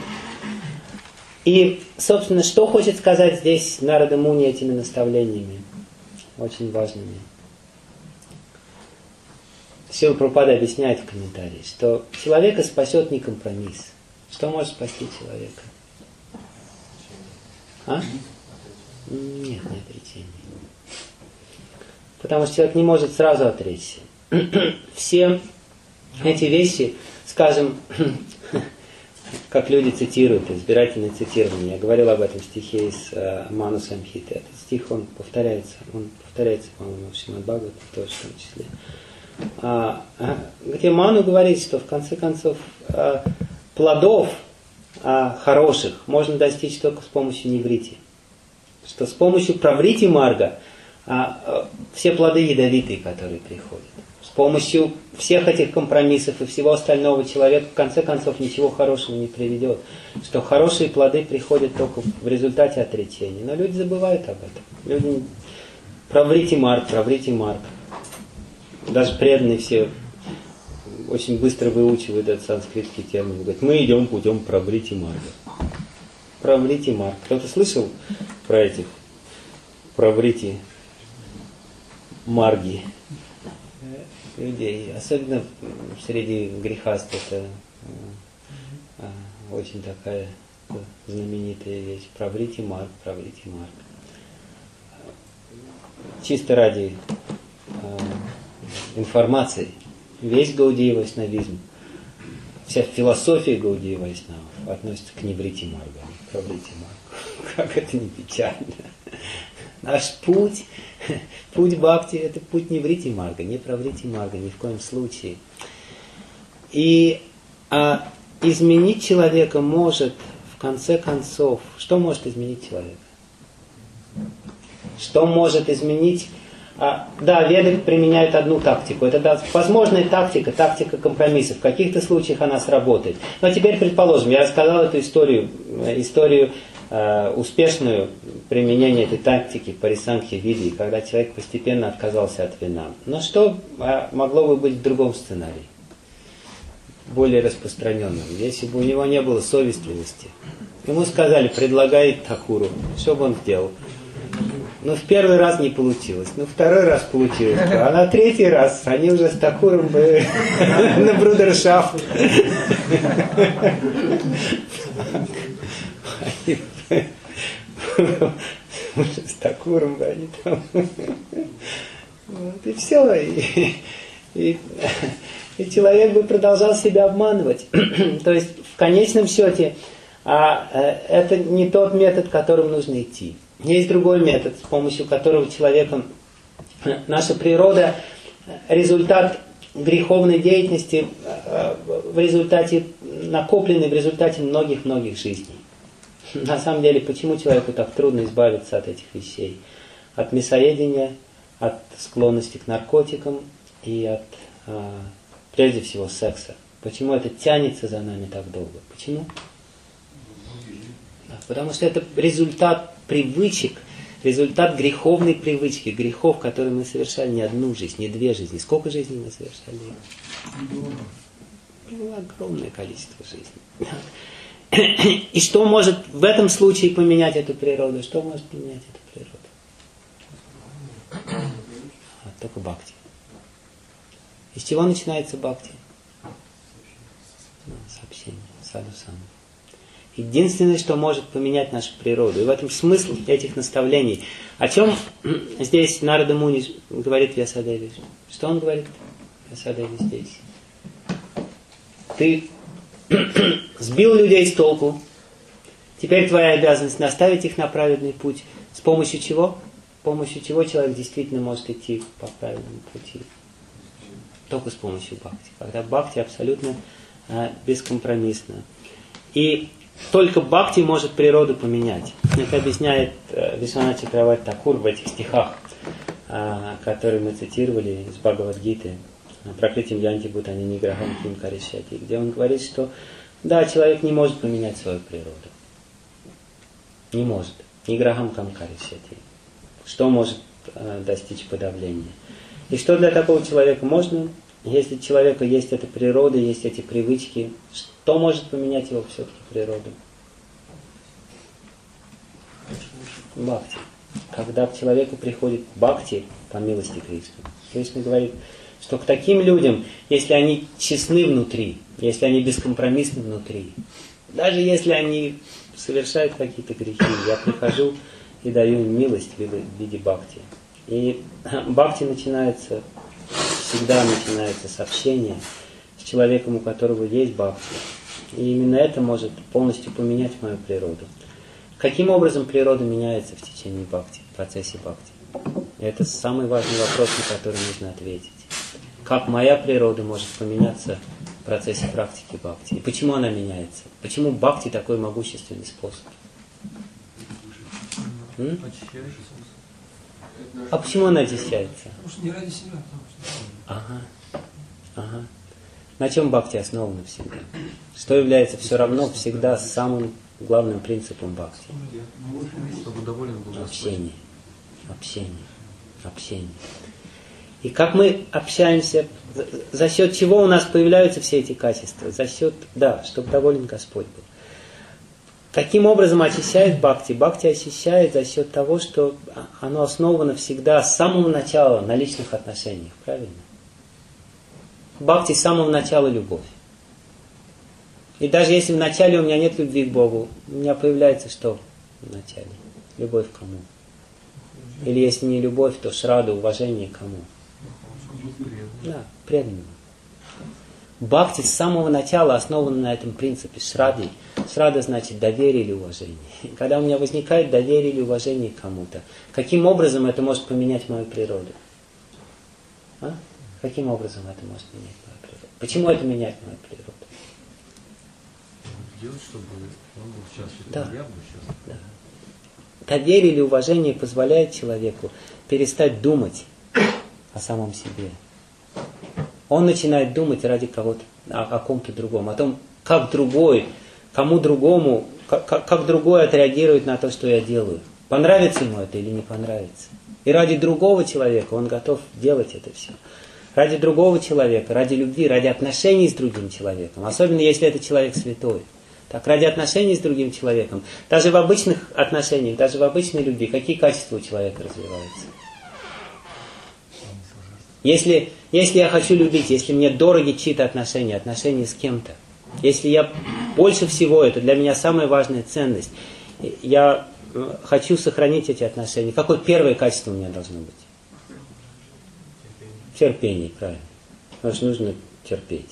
И, собственно, что хочет сказать здесь Нарада Муни этими наставлениями, очень важными. Шрила Прабхупада объясняет в комментарии, что человека спасет не компромисс. Что может спасти человека? Нет, не отречение. Потому что человек не может сразу отречься. Все эти вещи, скажем, как люди цитируют, избирательное цитирование. Я говорил об этом стихе из Ману Самхиты. Этот стих, он повторяется, по-моему, в Шримад Бхагаватам тоже в том числе. Где Ману говорит, что в конце концов плодов хороших можно достичь только с помощью ниврити. Что с помощью праврити марга все плоды ядовитые, которые приходят. С помощью всех этих компромиссов и всего остального человек в конце концов ничего хорошего не приведет. Что хорошие плоды приходят только в результате отречения. Но люди забывают об этом. Люди праврити марг. Даже преданные все очень быстро выучивают этот санскритский термин. Говорят, мы идем путем праврити марга. Праврити марг. Кто-то слышал про этих праврити марги людей? Особенно среди грехастов это очень такая знаменитая вещь. Праврити марг. Чисто ради информации. Весь гаудия вайшнавизм вся философия Гаудия Вайшнавов относится к Ниврити Марга, не к Праврити Маргу. Как это не печально. Наш путь бхакти, это путь Ниврити Марга, не Праврити Марга, ни в коем случае. И изменить человека может, в конце концов, что может изменить человека? Что может изменить? Да, веды применяют одну тактику. Это возможная тактика компромиссов. В каких-то случаях она сработает. Но теперь, предположим, я рассказал эту историю успешную применение этой тактики по Парисанхе Види, когда человек постепенно отказался от вина. Но что могло бы быть в другом сценарии? Более распространенным. Если бы у него не было совестливости. Ему сказали, предлагай Такуру. Что бы он сделал? Ну, в первый раз не получилось, ну, второй раз получилось, а на третий раз они уже с Такуром бы на брудершафт. С Такуром бы они там. И все. И человек бы продолжал себя обманывать. То есть, в конечном счете, это не тот метод, которым нужно идти. Есть другой метод, с помощью которого человеком наша природа, результат греховной деятельности, в результате накопленный в результате многих-многих жизней. На самом деле, почему человеку так трудно избавиться от этих вещей? От мясоедения, от склонности к наркотикам и от, прежде всего, секса. Почему это тянется за нами так долго? Почему? Потому что это результат привычек, результат греховной привычки, грехов, которые мы совершали не одну жизнь, не две жизни. Сколько жизней мы совершали? Огромное количество жизней. И что может в этом случае поменять эту природу? Что может поменять эту природу? Только бхакти. Из чего начинается бхакти? Сообщение, саду-саму. Единственное, что может поменять нашу природу. И в этом смысл этих наставлений. О чем здесь Нарада Муни говорит Вьясадеви? Что он говорит Вьясадеви здесь? Ты сбил людей с толку. Теперь твоя обязанность наставить их на праведный путь. С помощью чего? С помощью чего человек действительно может идти по правильному пути? Только с помощью бхакти. Когда бхакти абсолютно бескомпромиссно. И только бхакти может природу поменять. Это объясняет Вишванат Чакраварти Такур в этих стихах, которые мы цитировали из Бхагавад-гиты, Пракритим Янти Бхутани Ниграхам Ким Каришяти, где он говорит, что да, человек не может поменять свою природу. Не может. Ниграхам Кам Каришяти. Что может достичь подавления? И что для такого человека можно? Если у человека есть эта природа, есть эти привычки, что может поменять его все-таки природу? Бхакти. Когда к человеку приходит бхакти по милости Кришны, Кришна говорит, что к таким людям, если они честны внутри, если они бескомпромиссны внутри, даже если они совершают какие-то грехи, я прихожу и даю им милость в виде бхакти. И бхакти всегда начинается с общения с человеком, у которого есть бхакти. И именно это может полностью поменять мою природу. Каким образом природа меняется в течение бхакти, в процессе бхакти? Это самый важный вопрос, на который нужно ответить. Как моя природа может поменяться в процессе практики бхакти? И почему она меняется? Почему бхакти такой могущественный способ? А почему она очищается? Потому что не ради себя. Ага. На чем бхакти основана всегда? Что является все равно всегда самым главным принципом бхакти? Чтобы доволен был Общение. И как мы общаемся, за счет чего у нас появляются все эти качества? За счет, чтобы доволен Господь был. Каким образом очищает бхакти? Бхакти очищает за счет того, что оно основано всегда с самого начала на личных отношениях. Правильно? Бхакти с самого начала любовь. И даже если в начале у меня нет любви к Богу, у меня появляется что в начале? Любовь к кому? Или если не любовь, то шрада, уважение к кому? Да, преданному. Бхакти с самого начала основана на этом принципе шрадой. Шрада значит доверие или уважение. Когда у меня возникает доверие или уважение к кому-то, каким образом это может поменять мою природу? А? Каким образом это может менять мою природу? Почему это меняет мою природу? Делать, чтобы он был счастлив, Да. я был счастлив. Да. Доверие или уважение позволяет человеку перестать думать о самом себе. Он начинает думать ради кого-то, о ком-то другом, о том, как другой, кому другому, как другой отреагирует на то, что я делаю. Понравится ему это или не понравится. И ради другого человека он готов делать это все. Ради другого человека, ради любви, ради отношений с другим человеком. Особенно если это человек святой. Так, ради отношений с другим человеком. Даже в обычных отношениях, даже в обычной любви, какие качества у человека развиваются? Если я хочу любить, если мне дороги чьи-то отношения с кем-то, если я больше всего, это для меня самая важная ценность, я хочу сохранить эти отношения, какое первое качество у меня должно быть? Терпение, правильно. Потому что нужно терпеть.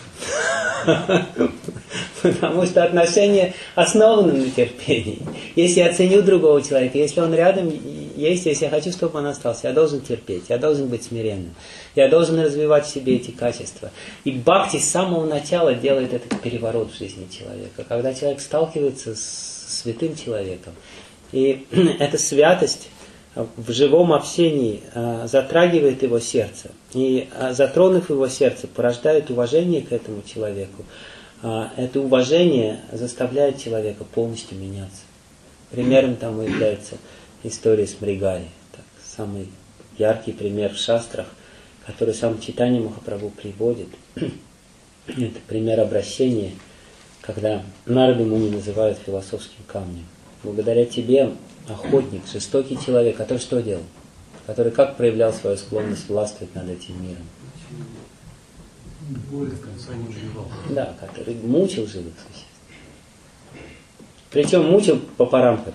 Потому что отношения основаны на терпении. Если я ценю другого человека, если он рядом есть, если я хочу, чтобы он остался, я должен терпеть, я должен быть смиренным, я должен развивать в себе эти качества. И бхакти с самого начала делает этот переворот в жизни человека. Когда человек сталкивается с святым человеком, и эта святость в живом общении затрагивает его сердце. И затронув его сердце, порождает уважение к этому человеку. Это уважение заставляет человека полностью меняться. Примером тому является история с Мригаей. Самый яркий пример в шастрах, который сам Чайтанья Махапрабху приводит. Это пример обращения, когда Нарада Муни называют философским камнем. Благодаря тебе, охотник, жестокий человек, который что делал? Который как проявлял свою склонность властвовать над этим миром? Боль до конца не убивал. Да, который мучил живых существ. Причем мучил по парампаре.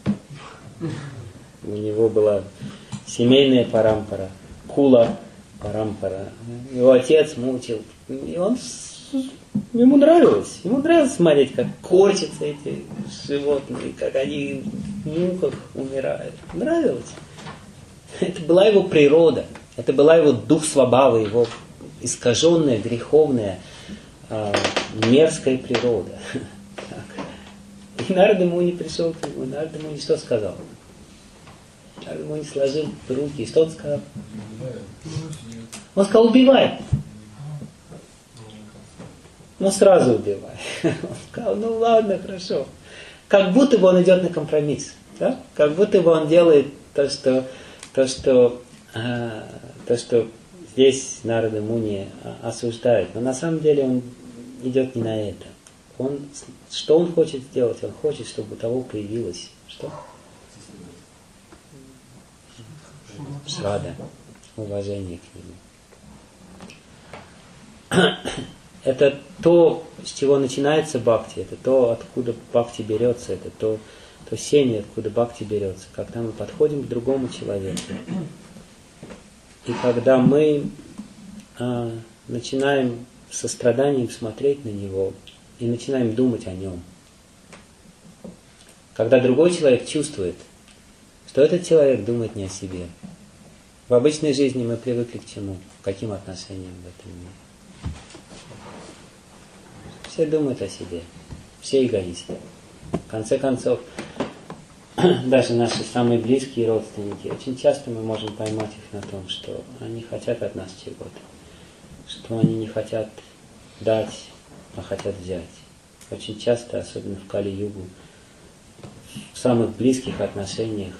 У него была семейная парампара, кула парампара. Его отец мучил. И ему нравилось. Ему нравилось смотреть, как корчатся эти животные, как они в муках умирают. Нравилось. Это была его природа. Это была его дух свабхавы, его искаженная, греховная, мерзкая природа. Так. И Нарада Муни пришел к нему. Нарада Муни что сказал? Нарада Муни сложил руки. И что он сказал? Он сказал, убивай. Ну, сразу убивай. Он сказал, ну ладно, хорошо. Как будто бы он идет на компромисс. Да? Как будто бы он делает то, что здесь Нарада Муни осуждает. Но на самом деле он идет не на это. Что он хочет сделать? Он хочет, чтобы у того появилось что? Шрада, уважение к нему. Это то, с чего начинается бхакти, это то, откуда бхакти берется, это то семя, откуда бхакти берется. Когда мы подходим к другому человеку, и когда мы начинаем с состраданием смотреть на него и начинаем думать о нем. Когда другой человек чувствует, что этот человек думает не о себе. В обычной жизни мы привыкли к чему? К каким отношениям в этом мире? Все думают о себе. Все эгоисты. В конце концов, даже наши самые близкие родственники, очень часто мы можем поймать их на том, что они хотят от нас чего-то, что они не хотят дать, а хотят взять. Очень часто, особенно в Кали-югу, в самых близких отношениях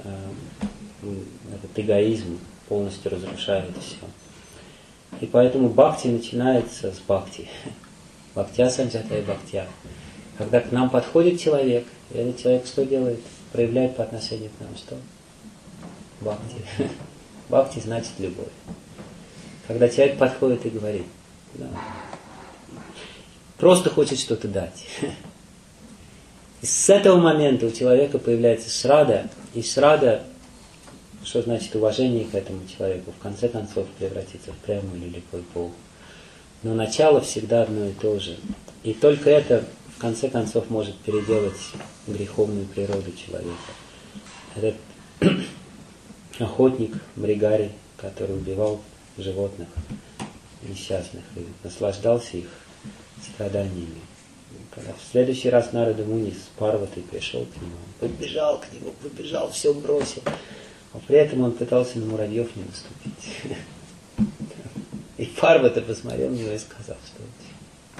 этот эгоизм полностью разрушает все. И поэтому бхакти начинается с бхакти. Бхактя санджатая бхактя. Когда к нам подходит человек, и этот человек что делает? Проявляет по отношению к нам что? Бхакти. Бхакти значит любовь. Когда человек подходит и говорит, да, просто хочет что-то дать. И с этого момента у человека появляется шрада, и шрада, что значит уважение к этому человеку, в конце концов превратится в прему или любовь к Богу. Но начало всегда одно и то же. И только это, в конце концов, может переделать греховную природу человека. Этот охотник, Мригари, который убивал животных несчастных и наслаждался их страданиями. Когда в следующий раз Нарада Муни с Парватой пришел к нему, он побежал, все бросил. А при этом он пытался на муравьев не наступить. И Парвата посмотрел на него и сказал, что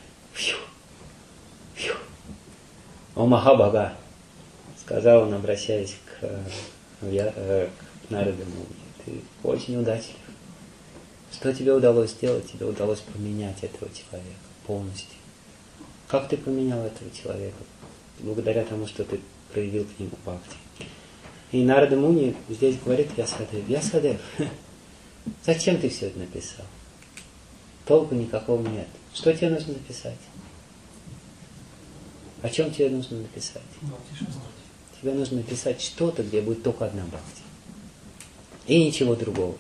фью. О Махабага, сказал он, обращаясь к Нараде Муни, ты очень удачлив. Что тебе удалось сделать? Тебе удалось поменять этого человека полностью. Как ты поменял этого человека? Благодаря тому, что ты проявил к нему бхакти. И Нарада Муни здесь говорит Вьясадев, зачем ты все это написал? Толку никакого нет. Что тебе нужно написать? О чем тебе нужно написать? Тебе нужно написать что-то, где будет только одна бхакти. И ничего другого.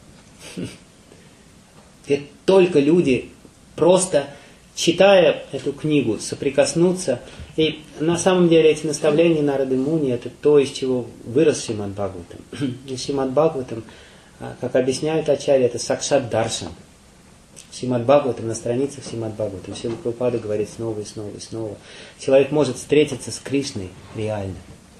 Где только люди, просто читая эту книгу, соприкоснутся. И на самом деле эти наставления Нарады Муни, это то, из чего вырос Шримад Бхагаватам. И Шримад Бхагаватам, как объясняют ачарьи, это Сакшат Даршан. Шримад Бхагаватам, на страницах Шримад Бхагаватам, Шрила Прабхупада говорит снова и снова и снова. Человек может встретиться с Кришной реально.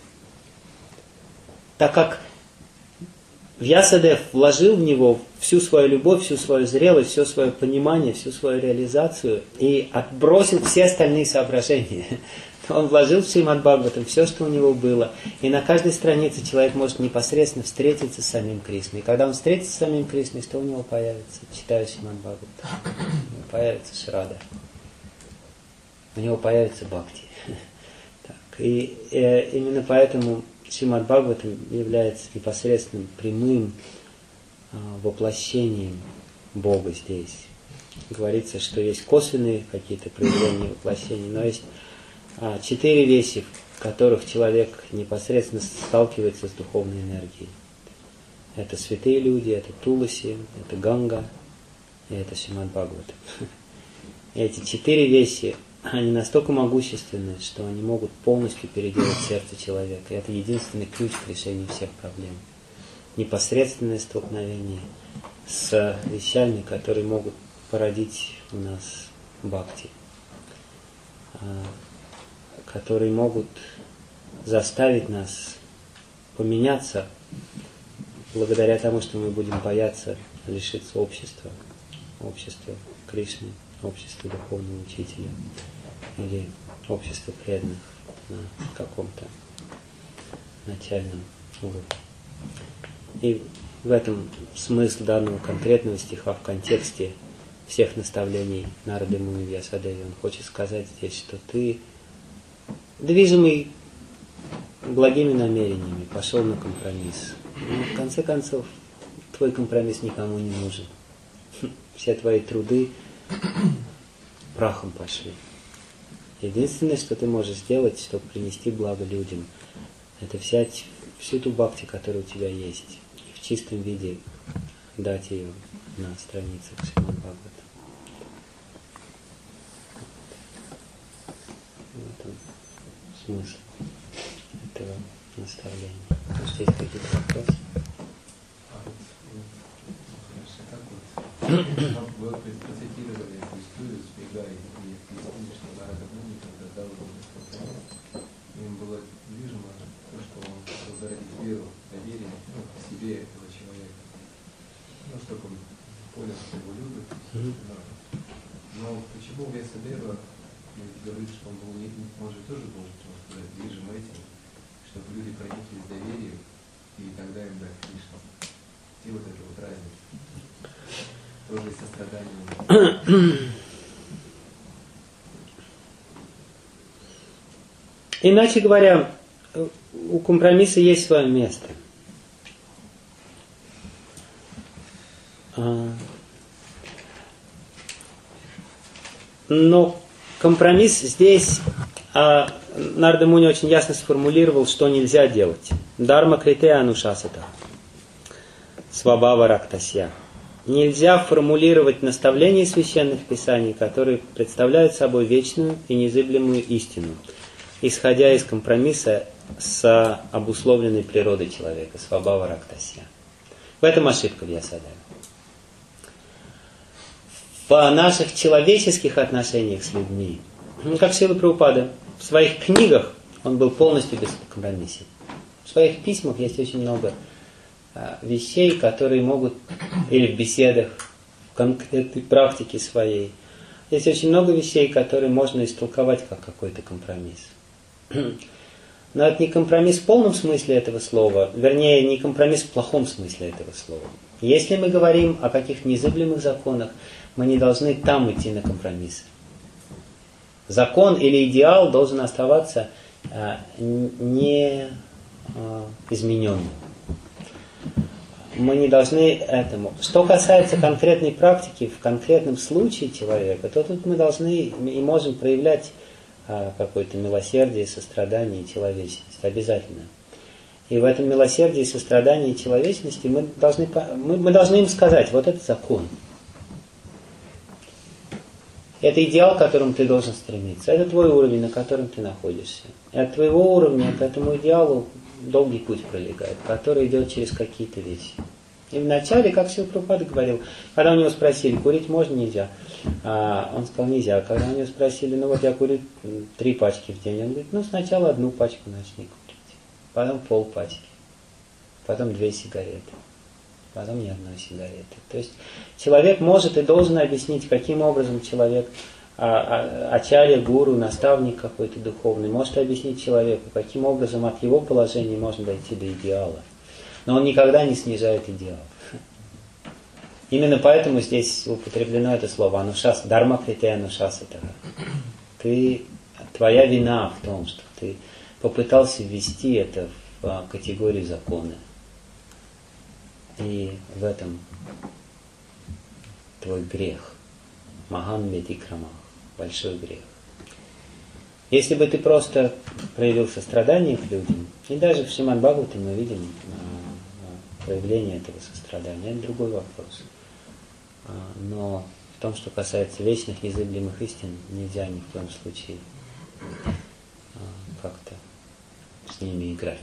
Так как Вьясадев вложил в него всю свою любовь, всю свою зрелость, все свое понимание, всю свою реализацию и отбросил все остальные соображения. Он вложил в Шримад Бхагаватам все, что у него было. И на каждой странице человек может непосредственно встретиться с самим Кришной. И когда он встретится с самим Кришной, что у него появится? Читая Шримад Бхагаватам. У него появится Шрада. У него появится Бхакти. И именно поэтому Шримад Бхагаватам является непосредственным прямым воплощением Бога здесь. Говорится, что есть косвенные какие-то проявления воплощения, но есть 4 вещи, в которых человек непосредственно сталкивается с духовной энергией. Это святые люди, это Туласи, это Ганга, и это Шримад Бхагаватам. И эти 4 вещи, они настолько могущественны, что они могут полностью переделать сердце человека. И это единственный ключ к решению всех проблем. Непосредственное столкновение с вещами, которые могут породить у нас бхакти, которые могут заставить нас поменяться благодаря тому, что мы будем бояться лишиться общества Кришны, общества духовного учителя или общества преданных на каком-то начальном уровне. И в этом смысл данного конкретного стиха в контексте всех наставлений Нарады Муни Вьясадеви. Он хочет сказать здесь, что ты, движимый благими намерениями, пошел на компромисс. Но в конце концов, твой компромисс никому не нужен. Все твои труды прахом пошли. Единственное, что ты можешь сделать, чтобы принести благо людям, это взять всю ту бхакти, которая у тебя есть, и в чистом виде дать ее на страницах Шримад Бхагаватам. В этом смысл этого наставления. Может, есть какие-то вопросы? Вы процитировали эту историю с Мригари, и объяснили, что Нарада Муни, когда дал ему наставление, им было движимо то, что он хотел зародить веру, доверие к себе этого человека. Ну, чтобы он понял, что его любят. Но почему Вьясадева говорит, что он был, он же тоже был, можно сказать, движим этим, чтобы люди прониклись доверием, и тогда им дать Кришну. И вот это вот разница. Тоже сострадание. Иначе говоря, у компромисса есть свое место. Но компромисс здесь Нарада Муни очень ясно сформулировал, что нельзя делать. Дарма критея анушасата. Свабава рактасья. Нельзя формулировать наставления священных писаний, которые представляют собой вечную и незыблемую истину, исходя из компромисса с обусловленной природой человека, свабхава рактасья. В этом ошибка Вьясадевы. В наших человеческих отношениях с людьми, как Шрила Прабхупада, в своих книгах он был полностью бескомпромиссен. В своих письмах есть очень много вещей, которые могут, или в беседах, в конкретной практике своей, есть очень много вещей, которые можно истолковать как какой-то компромисс. Но это не компромисс в полном смысле этого слова, вернее, не компромисс в плохом смысле этого слова. Если мы говорим о каких-то незыблемых законах, мы не должны там идти на компромиссы. Закон или идеал должен оставаться неизмененным. Мы не должны этому. Что касается конкретной практики, в конкретном случае человека, то тут мы должны и можем проявлять какое-то милосердие, сострадание и человечность. Обязательно. И в этом милосердии, сострадании и человечности мы должны им сказать, вот это закон. Это идеал, к которому ты должен стремиться. Это твой уровень, на котором ты находишься. И от твоего уровня к этому идеалу долгий путь пролегает, который идет через какие-то вещи. И вначале, как Шрила Прабхупада говорил, когда у него спросили, курить можно, нельзя? Он сказал, нельзя. Когда у него спросили, ну вот я курю 3 пачки в день, он говорит, ну сначала 1 пачку начни курить, потом полпачки, потом 2 сигареты, потом ни одной сигареты. То есть человек может и должен объяснить, каким образом человек, ачарья, гуру, наставник какой-то духовный, может объяснить человеку, каким образом от его положения можно дойти до идеала. Но он никогда не снижает идеал. Именно поэтому здесь употреблено это слово анушас, дарма критея анушасатага. Твоя вина в том, что ты попытался ввести это в категорию закона. И в этом твой грех. Махан Ветикрамах. Большой грех. Если бы ты просто проявил сострадание к людям, и даже в Шримад Бхагаватам мы видим проявление этого сострадания, это другой вопрос. Но в том, что касается вечных незыблемых истин, нельзя ни в коем случае как-то с ними играть.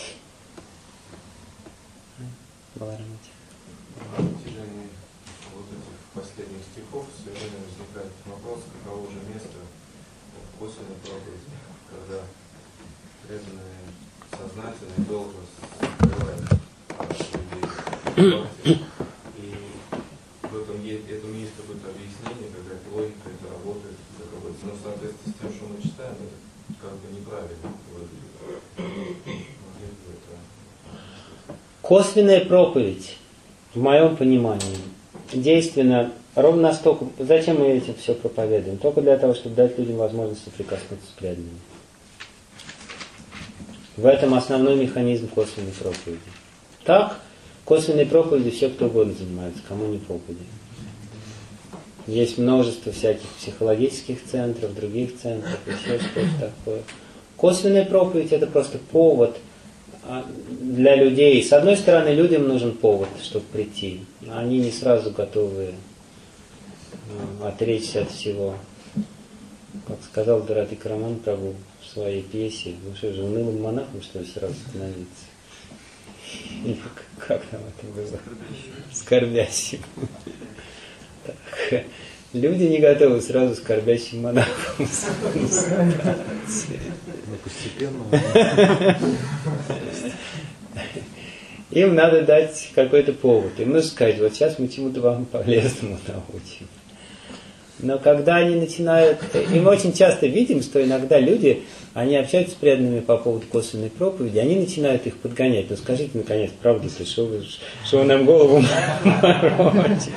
Баларамати. На протяжении вот этих последних стихов все время возникает вопрос, каково же место в косвенной проповеди, когда преданный сознательный должен скрывать людей. И в этом есть какое-то объяснение, какая-то логика, это работает, но в соответствии с тем, что мы читаем, это как бы неправильно выглядит. Косвенная проповедь, в моем понимании, действенна ровно настолько. Зачем мы этим все проповедуем? Только для того, чтобы дать людям возможность соприкоснуться с преданными. В этом основной механизм косвенной проповеди. Так, косвенной проповедью все кто угодно занимается, кому не проповеди. Есть множество всяких психологических центров, других центров, еще что-то такое. Косвенная проповедь — это просто повод для людей. С одной стороны, людям нужен повод, чтобы прийти. Они не сразу готовы отречься от всего. Как сказал Дхарадика Раман Прабху в своей пьесе, ну что же, унылым монахом, что ли, сразу становиться? Или как там это было? Скорбящим. Так. Люди не готовы сразу скорбящим монахом становиться. Постепенно. Им надо дать какой-то повод. Им нужно сказать, вот сейчас мы чему-то вам полезному научим. Но когда они начинают... И мы очень часто видим, что иногда люди, они общаются с преданными по поводу косвенной проповеди, они начинают их подгонять. Ну скажите, наконец, правду, что вы нам голову морочите.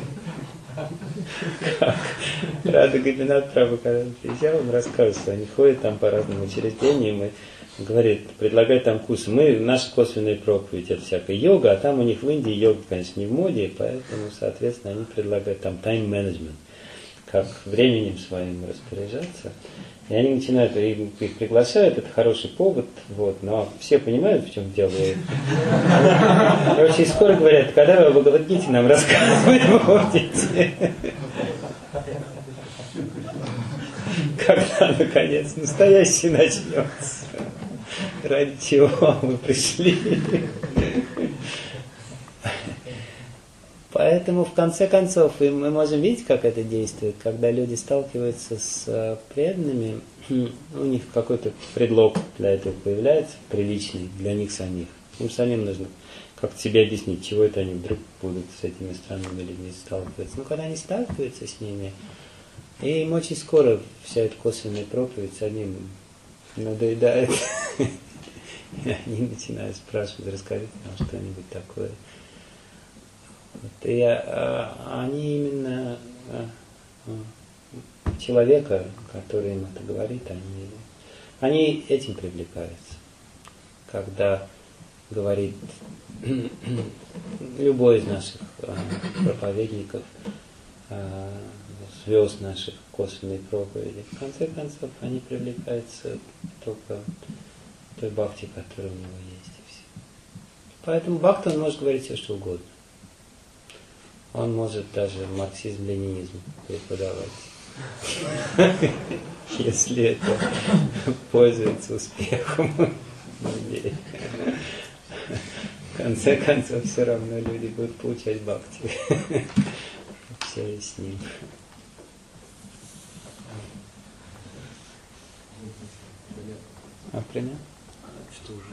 Рада Гопинат Прабху, когда он приезжал, он рассказывал, что они ходят там по разным учреждениям и говорит, предлагает там курсы. Наша косвенная проповедь, это всякая йога, а там у них в Индии йога, конечно, не в моде, поэтому, соответственно, они предлагают там тайм-менеджмент, как временем своим распоряжаться. И они начинают, их приглашают, это хороший повод, вот, но все понимают, в чем дело. И очень скоро говорят, когда вы о Бхагавад-гите нам рассказывать будете? Когда, наконец, настоящий начнется? Ради чего мы пришли? Поэтому, в конце концов, мы можем видеть, как это действует, когда люди сталкиваются с преданными, у них какой-то предлог для этого появляется, приличный для них самих. Им самим нужно как-то себе объяснить, чего это они вдруг будут с этими странными людьми сталкиваться. Но когда они сталкиваются с ними, и им очень скоро вся эта косвенная проповедь самим надоедает. И они начинают спрашивать, расскажите нам что-нибудь такое. Вот, и они именно человека, который им это говорит, они этим привлекаются. Когда говорит любой из наших проповедников, звезд наших косвенной проповеди, в конце концов они привлекаются только той бхакти, которая у него есть. И все. Поэтому бхакти он может говорить все, что угодно. Он может даже марксизм-ленинизм преподавать, если это пользуется успехом. В конце концов, все равно люди будут получать бхакти. Все с ним. А пример? Что уже?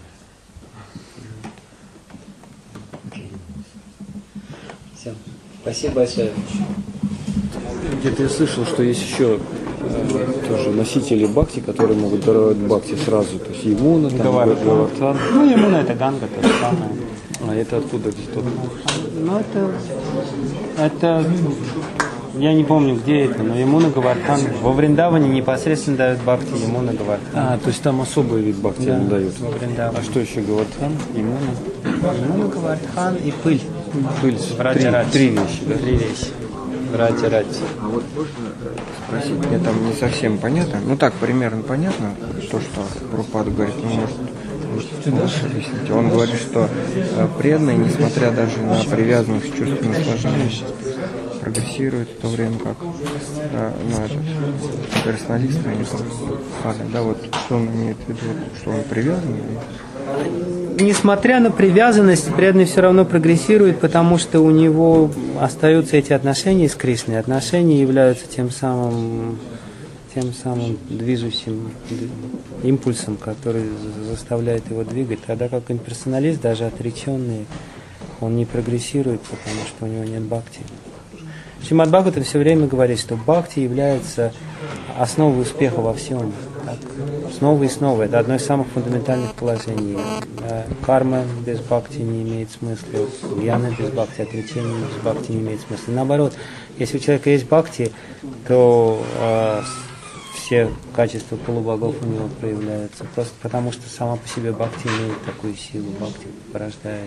Все. Спасибо большое. Где-то я слышал, что есть еще тоже носители бхакти, которые могут даровать бхакти сразу. То есть Ямуна, Гавардхан. Ну, Ямуна это Ганга, то же самое. А это откуда где-то? Ну, это я не помню, где это, но Ямуна Гавардхан во Вриндаване непосредственно дают бхакти Ямуна Гавардхан. А, то есть там особый вид бхакти они дают. А что еще Гавардхан, Ямуна? Ямуна Гавардхан и пыль. Пыль. Три вещи, да? Три вещи. Враджа-радж. А вот можно спросить, мне там не совсем понятно, ну так, примерно понятно, то, что Прабхупада говорит, ну, может лучше объяснить. Он говорит, что преданные, несмотря даже на привязанность к чувству наслаждения, прогрессирует в то время как персоналисты, они падают. Да, вот что он имеет в виду, что он привязан? Несмотря на привязанность, преданный все равно прогрессирует, потому что у него остаются эти отношения с Кришной. Отношения являются тем самым движущим импульсом, который заставляет его двигать. Тогда как имперсоналист, даже отреченный, он не прогрессирует, потому что у него нет бхакти. Шримад Бхагаватам все время говорит, что бхакти является основой успеха во всем. Так, снова и снова. Это одно из самых фундаментальных положений. Карма без бхакти не имеет смысла. Гьяна без бхакти, отречение без бхакти не имеет смысла. Наоборот, если у человека есть бхакти, то все качества полубогов у него проявляются. Просто потому, что сама по себе бхакти имеет такую силу. Бхакти порождает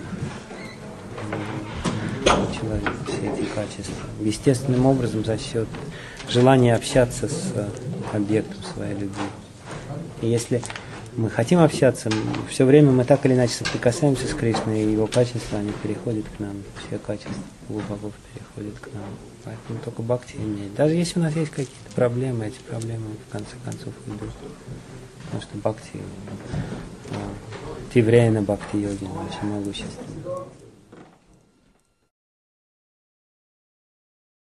у человека все эти качества. Естественным образом за счет желания общаться с объектом своей любви. И если мы хотим общаться, все время мы так или иначе соприкасаемся с Кришной, и его качества, они переходят к нам. Все качества богов переходят к нам. Поэтому только бхакти имеет. Даже если у нас есть какие-то проблемы, эти проблемы в конце концов идут. Потому что бхакти, тиврейна бхакти йоги очень могущественны.